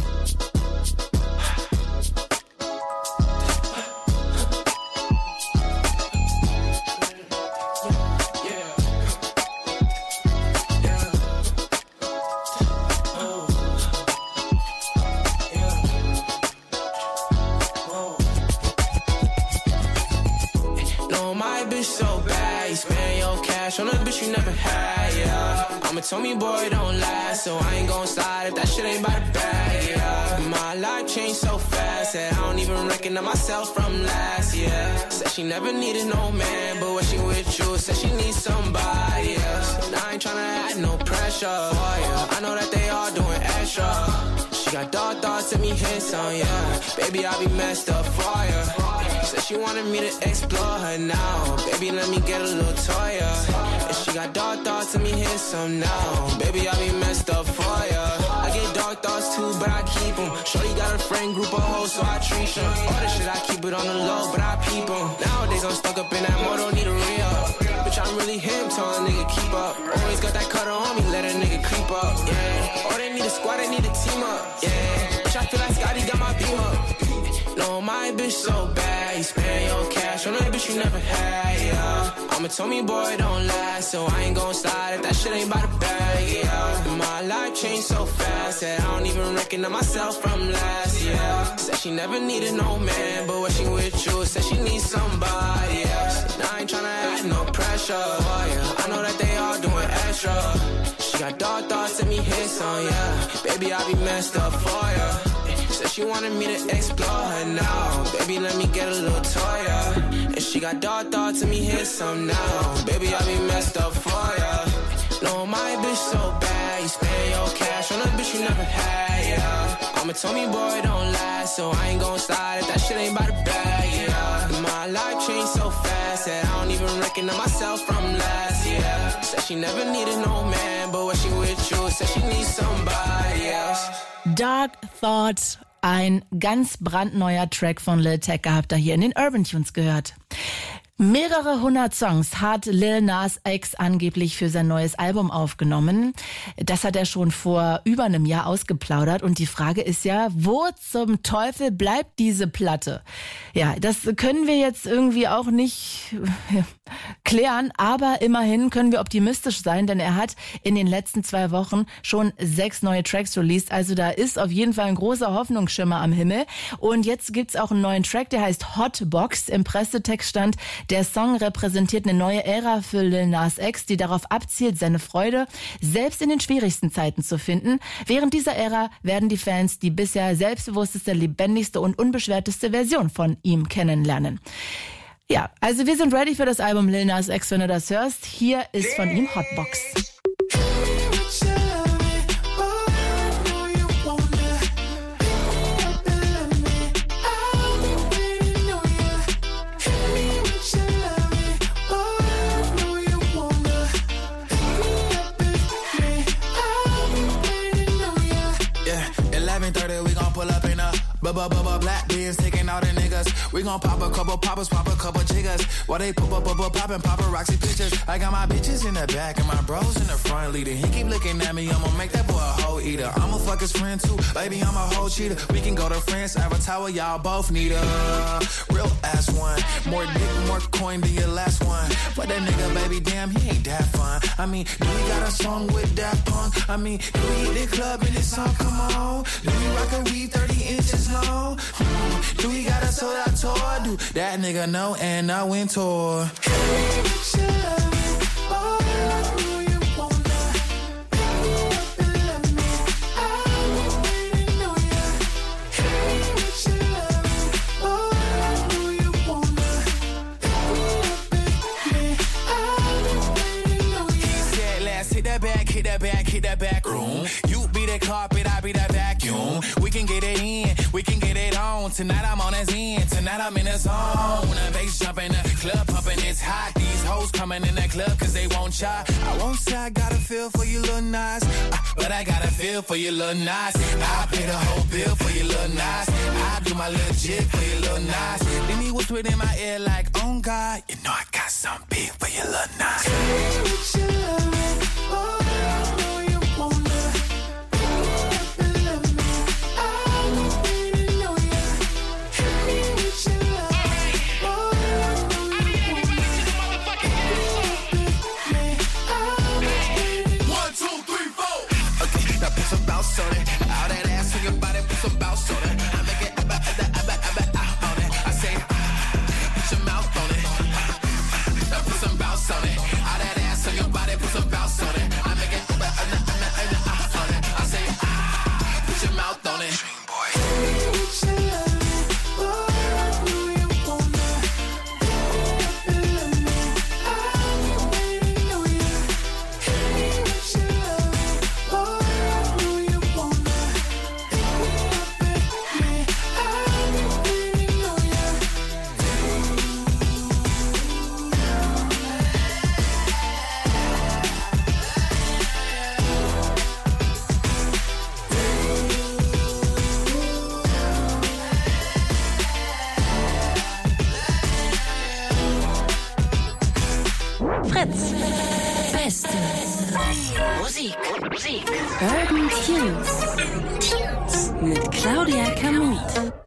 On a bitch you never had, yeah. I'ma tell me, boy, don't last, so I ain't gon' slide if that shit ain't by the bag, yeah. My life changed so fast that I don't even recognize myself from last year. Said she never needed no man, but when she with you, said she needs somebody else. And I ain't tryna add no pressure for ya. I know that they all doing extra. She got dark thoughts and me hints on, yeah. Baby, I be messed up for ya. Said she wanted me to explore her now. Baby, let me get a little toy, yeah. And she got dark thoughts and me hit some now. Baby, I be messed up for ya. I get dark dark thoughts too, but I keep them. Shorty got a friend group of hoes, so I treat them. All this shit, I keep it on the low, but I peep them. Nowadays, I'm stuck up in that mode, don't need a re-up. Bitch, I'm really him, tell a nigga keep up. Always got that cutter on me, let a nigga creep up, yeah. Oh, they need a squad, they need a team up, yeah. Bitch, I feel like Scotty got my beam up. No, my bitch so bad, you spend your cash on a bitch you never had, yeah. I'ma tell me, boy, don't lie, so I ain't gon' slide if that shit ain't by the bag, yeah. My life changed so fast that I don't even recognize myself from last year. Said she never needed no man, but when she with you, said she needs somebody else. Now I ain't tryna add no pressure, oh, yeah. I know that they all doing extra. She got dark thoughts, let me hit some, yeah. Baby, I be messed up for ya. Said she wanted me to explore her now. Baby, let me get a little toy, yeah. And she got dark thoughts, let me hit some now. Baby, I be messed up for ya. No, my bitch so bad, you spend your cash on a bitch you never had, yeah. I'ma tell me, boy, don't lie, so I ain't gon' slide if that shit ain't by the bag, yeah. My life changed so fast that I don't even recognize myself from last year. Said she never needed no man, but when she with you, said she needs somebody else. Dark Thoughts, ein ganz brandneuer Track von Lil Tecca, habt ihr hier in den Urban Tunes gehört. Mehrere hundert Songs hat Lil Nas X angeblich für sein neues Album aufgenommen. Das hat er schon vor über einem Jahr ausgeplaudert. Und die Frage ist ja, wo zum Teufel bleibt diese Platte? Ja, das können wir jetzt irgendwie auch nicht klären. Aber immerhin können wir optimistisch sein, denn er hat in den letzten zwei Wochen schon sechs neue Tracks released. Also da ist auf jeden Fall ein großer Hoffnungsschimmer am Himmel. Und jetzt gibt's auch einen neuen Track, der heißt Hotbox. Im Pressetext stand, der Song repräsentiert eine neue Ära für Lil Nas X, die darauf abzielt, seine Freude selbst in den schwierigsten Zeiten zu finden. Während dieser Ära werden die Fans die bisher selbstbewussteste, lebendigste und unbeschwerteste Version von ihm kennenlernen. Ja, also wir sind ready für das Album Lil Nas X, wenn du das hörst. Hier ist von ihm Hotbox. Bubba bubba black beans taking all the niggas. We gon' pop a couple poppers, pop a couple jiggers. While they pop up, bubba poppin' paparazzi pictures. I got my bitches in the back and my bros in the front leader. He keep looking at me, I'ma make that boy a hoe eater. I'ma fuck his friend too, baby, I'm a whole cheater. We can go to France, Avatar, y'all both need a real ass one. More dick, more coin than your last one. But that nigga, baby, damn, he ain't that fun. I mean, do he got a song with Daft Punk? I mean, do he hit the club in this song? Come on. Do he rock a weed thirty inches long? Hmm. Do he got a sold out tour? Do that nigga know and I went tour. Hit that back, hit that back room. You be the carpet, I be that vacuum. We can get it in, we can get it on. Tonight I'm on his end, tonight I'm in the zone. The bass jumping, the club pumping, it's hot. These hoes coming in the club cause they won't try. I won't say I got a feel for you little Nas, uh, but I got a feel for you little Nas. I pay the whole bill for you little Nas. I do my little jig for you little Nas. Then he whispered in my ear like, oh God, you know I got something big for you little Nas. Say what you love me, oh. On it. All that ass on your body, put some bounce on it. I make it abba, abba, abba, abba, out on it. I say, put your mouth on it. Put some bounce on it. All that ass on your body, put some Musik. Musik. Urban Tunes. Mit Claudia Kamut.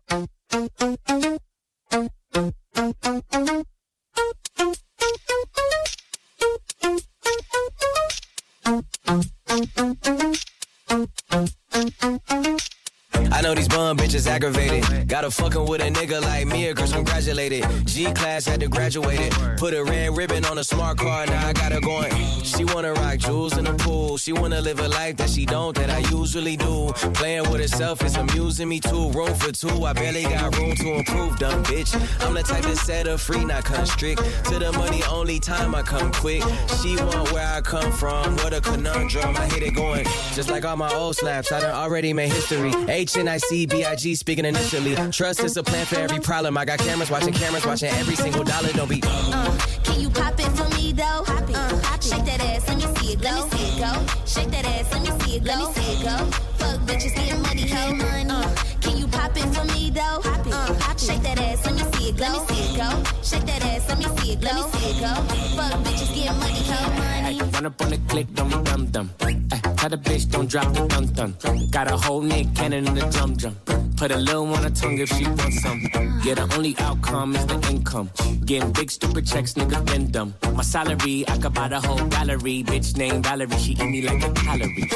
I know these bum bitches aggravated. Gotta fucking with a nigga like me, a girl's congratulated. G-class had to graduate it. Put a red ribbon on a smart car, now I got her going. She wanna rock jewels in the pool. She wanna live a life that she don't, that I usually do. Playing with herself is amusing me too. Room for two, I barely got room to improve, dumb bitch. I'm the type that set her free, not constrict. To the money, only time I come quick. She want where I come from, what a conundrum. I hit it going, just like all my old slaps. I done already made history. H N I C B I G speaking initially. Trust is a plan for every problem. I got cameras watching cameras, watching every single dollar. Don't be. Uh, can you pop it for me though? Pop it, uh, pop it. Shake that ass, let me see it go. Let me see it go. Shake that ass, let me see it go. Let me see it go. Fuck bitches, get money, ho money. Uh, can you pop it for me though? Pop it, uh, pop it. Shake that ass, let me see it go. Let me see it go. Shake that ass, let me see it go. Let me see it go. Fuck bitches, get money, ho money. Ay, run up on the click, don't be dumb dumb. Ay, tell the bitch, don't drop the dum dum. Got a whole Nick Cannon in the drum drum. Put a little on her tongue if she wants some. Yeah, the only outcome is the income. Getting big stupid checks, niggas been dumb. My salary, I could buy the whole gallery. Bitch named Valerie, she eat me like a calorie.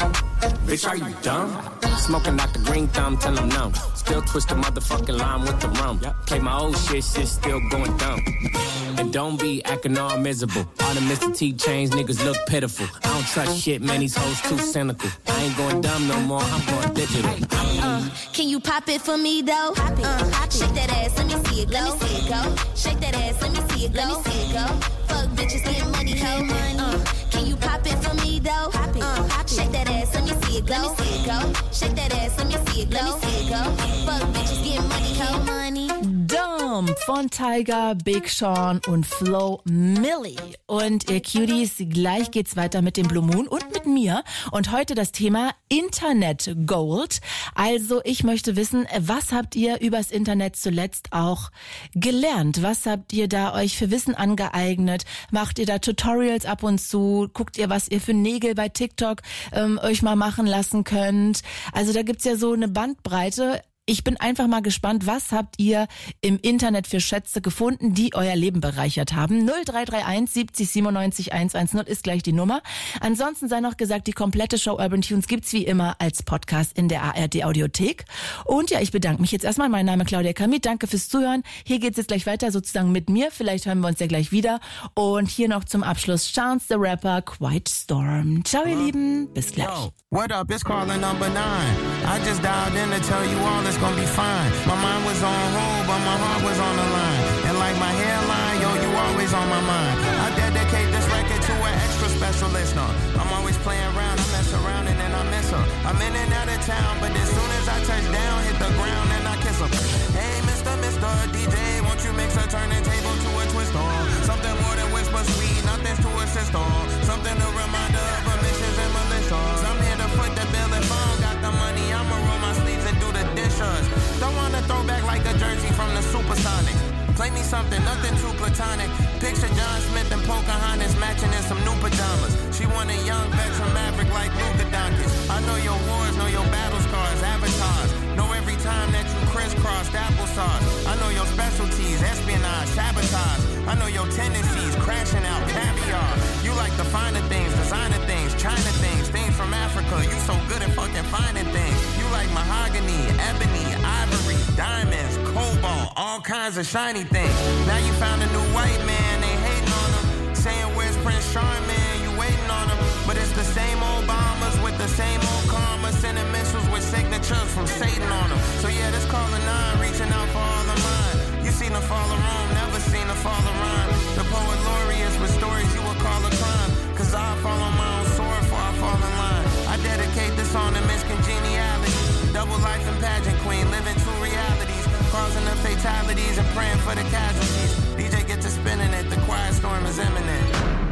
Bitch, are you dumb? Smoking Doctor Green Thumb till I'm numb. Still twist the motherfucking lime with the rum. Play my old shit, shit still going dumb. And don't be acting all miserable. All the Mister T chains, niggas look pitiful. I don't trust shit, man, these hoes too cynical. I ain't going dumb no more, I'm going digital. Uh, can you pop it for me though? Pop it, uh, pop it. Shake that ass, let me see it go. Let me see it go. Shake that ass, let me see it go. Let me see it go. Fuck bitches, get money, ho money. Uh, can you pop it for me though? Pop it, uh, pop it. Shake that ass, let me see it go. Let me see it go. Shake that ass, let me see it go. Let me see it go. Fuck bitches, get money, ho money. Dump von Tiger, Big Sean und Flo Milli. Und ihr Cuties, gleich geht's weiter mit dem Blue Moon und mit mir. Und heute das Thema Internet Gold. Also ich möchte wissen, was habt ihr übers Internet zuletzt auch gelernt? Was habt ihr da euch für Wissen angeeignet? Macht ihr da Tutorials ab und zu? Guckt ihr, was ihr für Nägel bei TikTok ähm, euch mal machen lassen könnt? Also da gibt's ja so eine Bandbreite. Ich bin einfach mal gespannt, was habt ihr im Internet für Schätze gefunden, die euer Leben bereichert haben? null drei drei eins siebzig siebenundneunzig hundertzehn ist gleich die Nummer. Ansonsten sei noch gesagt, die komplette Show Urban Tunes gibt's wie immer als Podcast in der A R D Audiothek. Und ja, ich bedanke mich jetzt erstmal. Mein Name ist Claudia Kamit. Danke fürs Zuhören. Hier geht's jetzt gleich weiter sozusagen mit mir. Vielleicht hören wir uns ja gleich wieder. Und hier noch zum Abschluss Chance the Rapper, Quiet Storm. Ciao, ihr Lieben. Bis gleich. Yo, what up? It's caller number nine. I just dialed in to tell you all it's gonna be fine. My mind was on hold, but my heart was on the line. And like my hairline, yo, you always on my mind. I dedicate this record to an extra special listener. I'm always playing around, I mess around and then I miss her. I'm in and out of town, but as soon as I touch down, hit the ground and I kiss her. Hey, Mister Mister D J, won't you mix a turntable to a twist on? Something more than whisper sweet, nothing's to assist on. Something to remind her of her missions and militias. I'm here to foot the bill if I don't got the money, I'ma roll my sleeves and do the dishes. Don't wanna throw back like a jersey from the Supersonics. Play me something, nothing too platonic. Picture John Smith and Pocahontas matching in some new pajamas. She want a young veteran maverick like Luka Doncic. I know your wars, know your battle scars, avatars. Know every time that you crisscrossed applesauce. I know your specialties, espionage, sabotage. I know your tendencies, crashing out, caviar. You like the finer things, designer things, China things, things from Africa. You so good at fucking finding things. You like mahogany, ebony, ivory, diamonds, cobalt, all kinds of shiny things. Now you found a new white man, they hating on him. Saying where's Prince Charming, you waiting on him. But it's the same old bombers with the same old karma, sending missiles with signatures from Satan on them. So yeah, this calling nine, reaching out for all of mine. You seen the fall of Rome, never seen the fall of rhyme. The poet laureates with stories you would call a crime. Cause I follow my own sword before I fall in line. I dedicate this song to Miss Congeniality. Double life and pageant queen, living two realities. Causing the fatalities and praying for the casualties. D J get to spinning it, the quiet storm is imminent.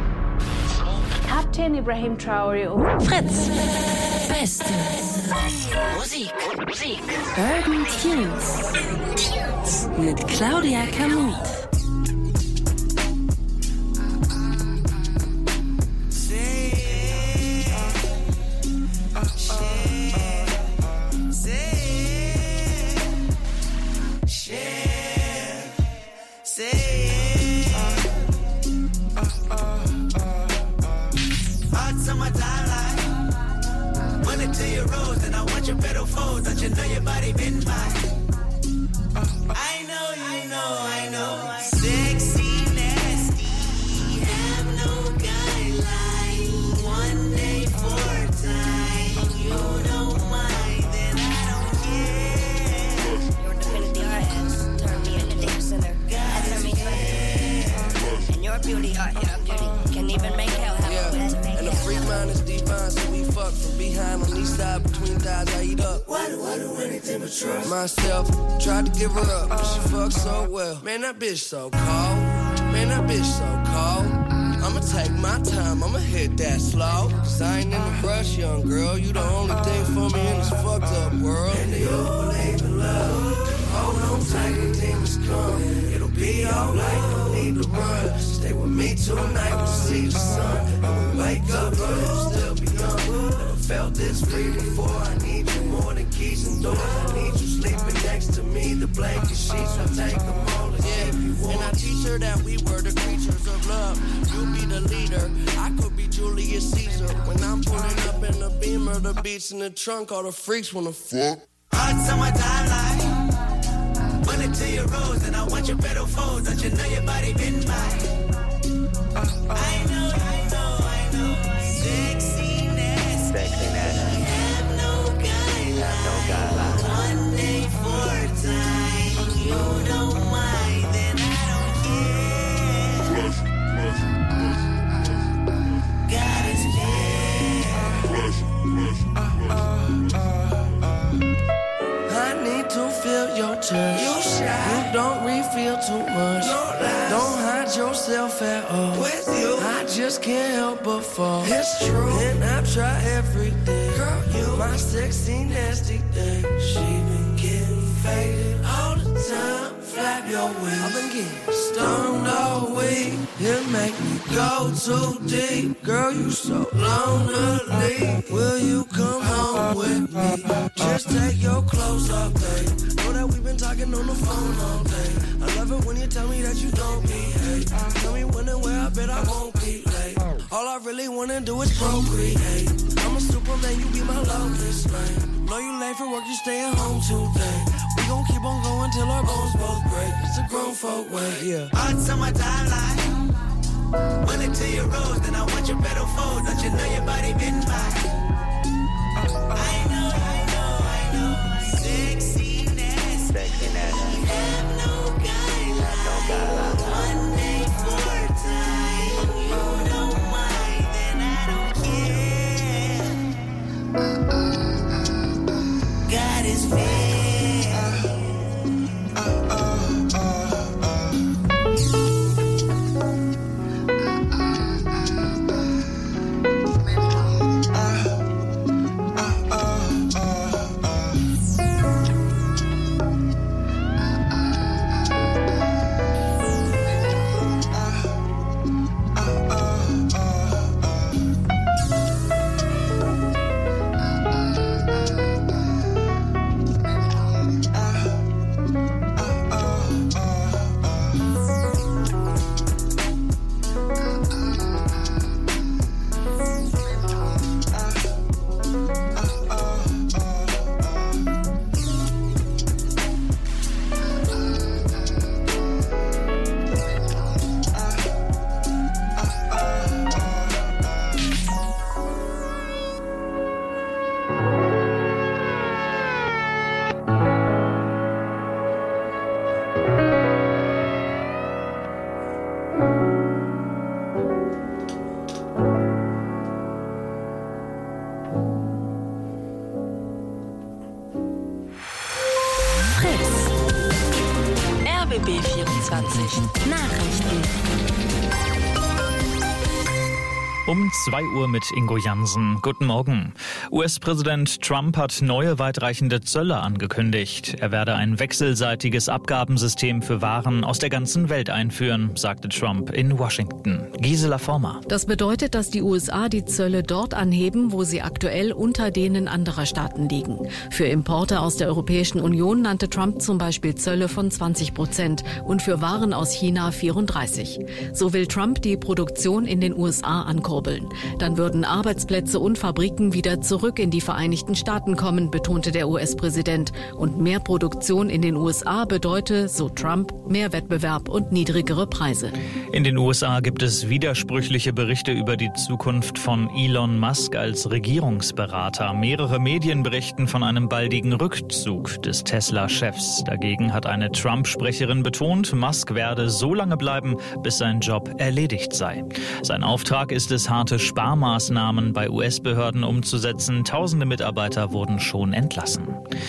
Captain Ibrahim Traoré. Fritz. Beste Musik. Musik. Urban Tunes. Mit Claudia Kamut. beauty. Uh, yeah, I'm Judy. Can even make hell happen. Yeah, and the freak mind is divine, so we fuck from behind on each side between thighs. I eat up. Why do I do anything but trust myself? Tried to give her up, but she fucked so well. Man, that bitch so cold. Man, that bitch so cold. I'ma take my time, I'ma hit that slow. Cause I ain't in a rush, young girl. You the only thing for me in this fucked up world. And they all believe in love. Hold on tight when demons come. It'll be alright, no need to run. Stay with me tonight, we'll see the sun. And we wake up, it'll still be young. Never felt this free before. I need you more than keys and doors. I need you sleeping next to me. The blanket sheets, I'll take them all and give you warm. And I teach her that we were the creatures of love. You be the leader, I could be Julius Caesar. When I'm pulling up in the Beamer, the beats in the trunk, all the freaks wanna fuck. Hot summertime life. Run it to your rose, and I want your better foes. Don't you know your body been mine? Uh, uh, I know, I know, I know. Sexiness. Sexiness. You have no guidelines. No guidelines. One day for time. You don't mind, then I don't care. God is there. Uh, uh, uh, uh. I need to feel your touch. You shy. You don't reveal too much. No lies. Don't hide yourself at all. With you, I just can't help but fall. It's true, and I try everything. Girl, you my sexy nasty thing. She been getting faded all the time. Flap your wings. I've been getting stoned all week. It make me go too deep. Girl, you so lonely. Will you come home with me? Just take your clothes off, babe. Know that we've been talking on the phone all day. I love it when you tell me that you don't be hate. Tell me when and where, I bet I won't be late. All I really wanna do is procreate. I'm a superman, you be my longest lane. Know you late for work, you staying home today. We gon' keep on going till our bones both break. It's a grown folk way, yeah. Hot summertime life. Run it to your rose, then I want your better foes. Don't you know your body been mine? I know, I know, I know. Sexiness. Sexiness. You have no guidelines. No guidelines. One day for time. You don't mind, then I don't care. God is fair. R B B vierundzwanzig Nachrichten. Um zwei Uhr mit Ingo Jansen. Guten Morgen. U S-Präsident Trump hat neue weitreichende Zölle angekündigt. Er werde ein wechselseitiges Abgabensystem für Waren aus der ganzen Welt einführen, sagte Trump in Washington. Gisela Former. Das bedeutet, dass die U S A die Zölle dort anheben, wo sie aktuell unter denen anderer Staaten liegen. Für Importe aus der Europäischen Union nannte Trump zum Beispiel Zölle von zwanzig Prozent und für Waren aus China vierunddreißig. So will Trump die Produktion in den U S A ankurbeln. ankurbeln. Dann würden Arbeitsplätze und Fabriken wieder zurück in die Vereinigten Staaten kommen, betonte der U S-Präsident. Und mehr Produktion in den U S A bedeute, so Trump, mehr Wettbewerb und niedrigere Preise. In den U S A gibt es widersprüchliche Berichte über die Zukunft von Elon Musk als Regierungsberater. Mehrere Medien berichten von einem baldigen Rückzug des Tesla-Chefs. Dagegen hat eine Trump-Sprecherin betont, Musk werde so lange bleiben, bis sein Job erledigt sei. Sein Auftrag ist es, harte Sparmaßnahmen bei U S-Behörden umzusetzen. Tausende Mitarbeiter wurden schon entlassen.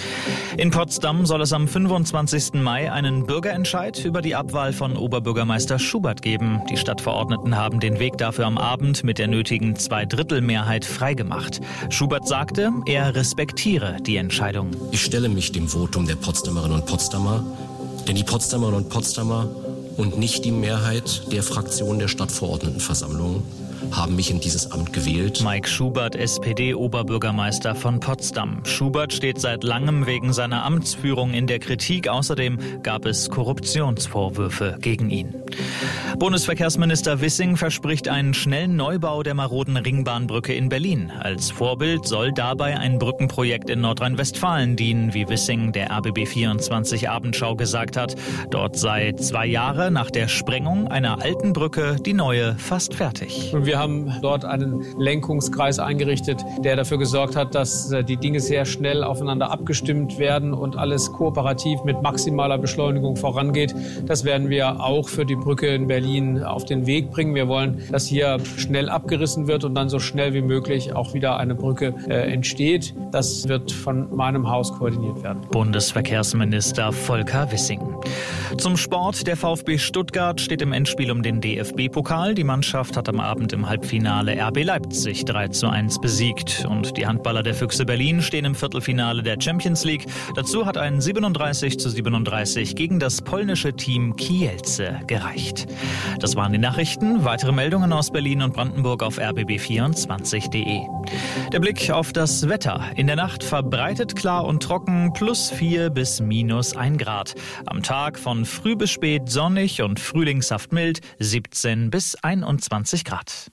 In Potsdam soll es am fünfundzwanzigsten Mai einen Bürgerentscheid über die Abwahl von Oberbürgermeister Schubert geben. Die Stadtverordneten haben den Weg dafür am Abend mit der nötigen Zweidrittelmehrheit freigemacht. Schubert sagte, er respektiere die Entscheidung. Ich stelle mich dem Votum der Potsdamerinnen und Potsdamer, denn die Potsdamerinnen und Potsdamer und nicht die Mehrheit der Fraktion der Stadtverordnetenversammlung haben mich in dieses Amt gewählt. Mike Schubert, S P D-Oberbürgermeister von Potsdam. Schubert steht seit langem wegen seiner Amtsführung in der Kritik. Außerdem gab es Korruptionsvorwürfe gegen ihn. Bundesverkehrsminister Wissing verspricht einen schnellen Neubau der maroden Ringbahnbrücke in Berlin. Als Vorbild soll dabei ein Brückenprojekt in Nordrhein-Westfalen dienen, wie Wissing der R B B vierundzwanzig Abendschau gesagt hat. Dort sei zwei Jahre nach der Sprengung einer alten Brücke die neue fast fertig. Wir haben dort einen Lenkungskreis eingerichtet, der dafür gesorgt hat, dass die Dinge sehr schnell aufeinander abgestimmt werden und alles kooperativ mit maximaler Beschleunigung vorangeht. Das werden wir auch für die Brücke in Berlin auf den Weg bringen. Wir wollen, dass hier schnell abgerissen wird und dann so schnell wie möglich auch wieder eine Brücke äh, entsteht. Das wird von meinem Haus koordiniert werden. Bundesverkehrsminister Volker Wissing. Zum Sport. Der VfB Stuttgart steht im Endspiel um den D F B-Pokal. Die Mannschaft hat am Abend im Halbfinale R B Leipzig drei zu eins besiegt. Und die Handballer der Füchse Berlin stehen im Viertelfinale der Champions League. Dazu hat ein siebenunddreißig zu siebenunddreißig gegen das polnische Team Kielce gereicht. Das waren die Nachrichten. Weitere Meldungen aus Berlin und Brandenburg auf r b b vierundzwanzig punkt d e. Der Blick auf das Wetter. In der Nacht verbreitet klar und trocken, plus vier bis minus ein Grad. Am Tag von früh bis spät sonnig und frühlingshaft mild, siebzehn bis einundzwanzig Grad.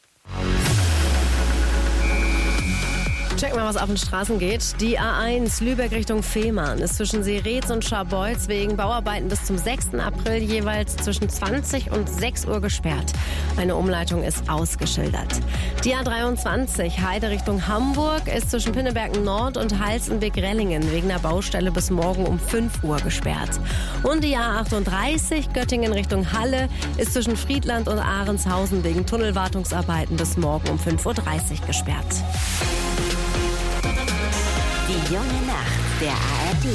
Check mal, was auf den Straßen geht. Die A eins Lübeck Richtung Fehmarn ist zwischen Seeretz und Scharbeutz wegen Bauarbeiten bis zum sechsten April jeweils zwischen zwanzig und sechs Uhr gesperrt. Eine Umleitung ist ausgeschildert. Die A dreiundzwanzig Heide Richtung Hamburg ist zwischen Pinneberg Nord und Halstenbek-Rellingen wegen der Baustelle bis morgen um fünf Uhr gesperrt. Und die A achtunddreißig Göttingen Richtung Halle ist zwischen Friedland und Ahrenshausen wegen Tunnelwartungsarbeiten bis morgen um fünf Uhr dreißig gesperrt. Die junge Nacht der A R D.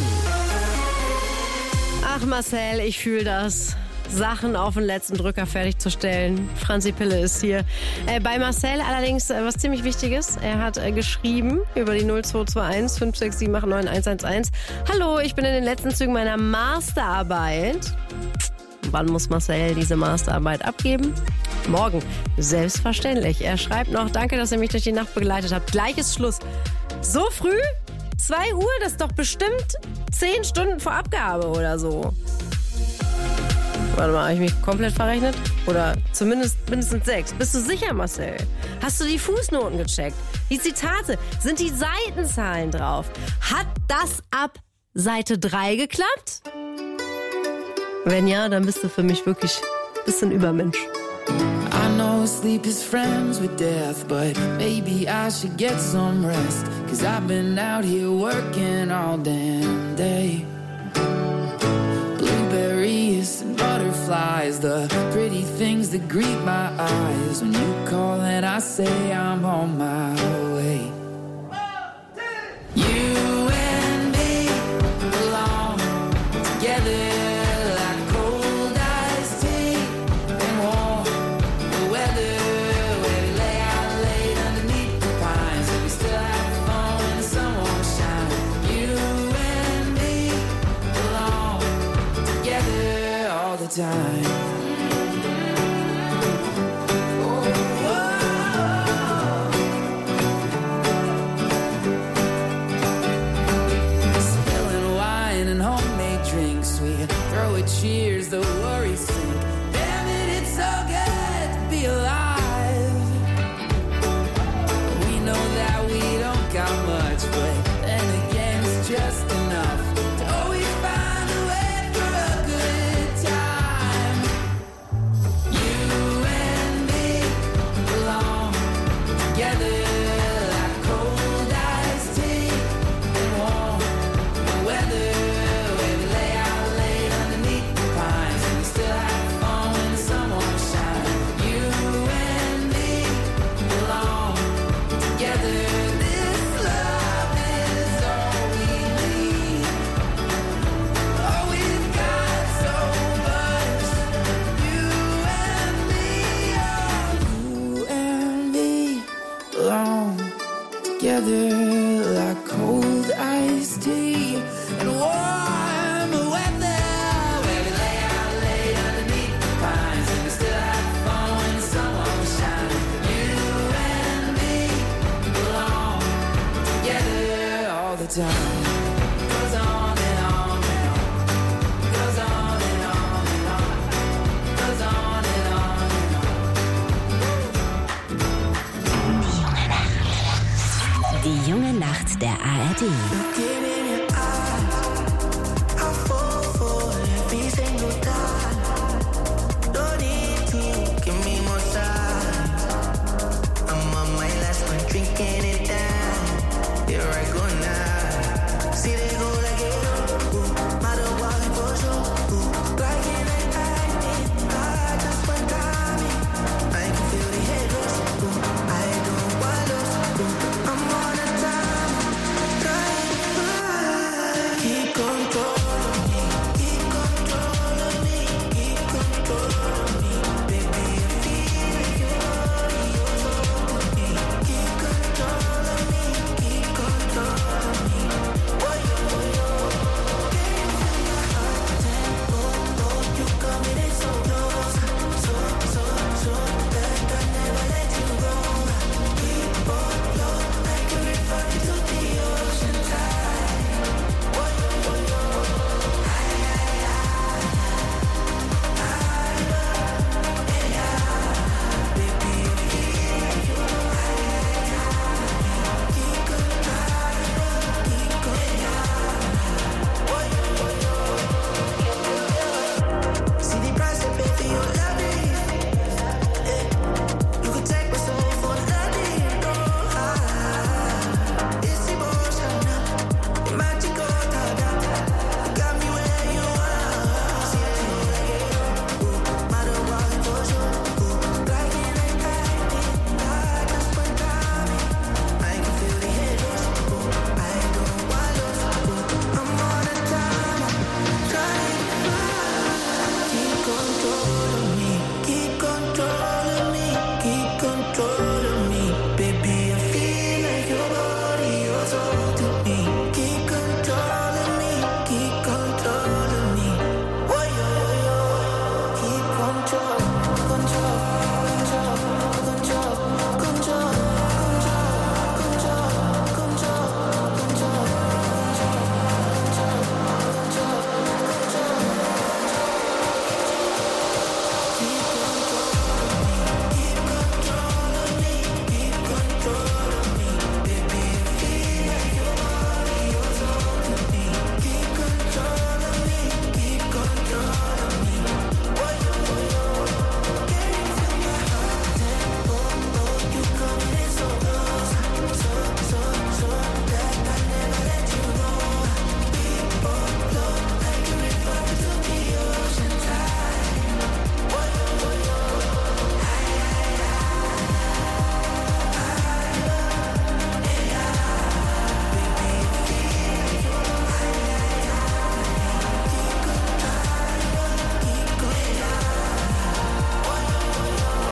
Ach Marcel, ich fühle das. Sachen auf den letzten Drücker fertigzustellen. Franzi Pille ist hier. Äh, bei Marcel allerdings äh, was ziemlich Wichtiges. Er hat äh, geschrieben über die null zwei zwei eins fünf sechs sieben acht neun eins eins eins. Hallo, ich bin in den letzten Zügen meiner Masterarbeit. Wann muss Marcel diese Masterarbeit abgeben? Morgen. Selbstverständlich. Er schreibt noch, danke, dass ihr mich durch die Nacht begleitet habt. Gleich ist Schluss. So früh? zwei Uhr? Das ist doch bestimmt zehn Stunden vor Abgabe oder so. Warte mal, habe ich mich komplett verrechnet? Oder zumindest mindestens sechs. Bist du sicher, Marcel? Hast du die Fußnoten gecheckt? Die Zitate? Sind die Seitenzahlen drauf? Hat das ab Seite drei geklappt? Wenn ja, dann bist du für mich wirklich ein bisschen Übermensch. I know sleep is friends with death, but maybe I should get some rest. Cause I've been out here working all damn day. Blueberries and butterflies, the pretty things that greet my eyes. When you call and I say I'm on my way. You and me belong together. Time. Spilling wine and homemade drinks, we throw a cheers, the worries sink. Damn it, it's so good to be alive. together like cold iced tea and warm weather, where we lay out late underneath the pines and we still have fun when the sun won't shine. You and me belong together all the time. Goes on and on and on. Goes on and on and on. Goes on and on and on. Die junge Nacht der A R D.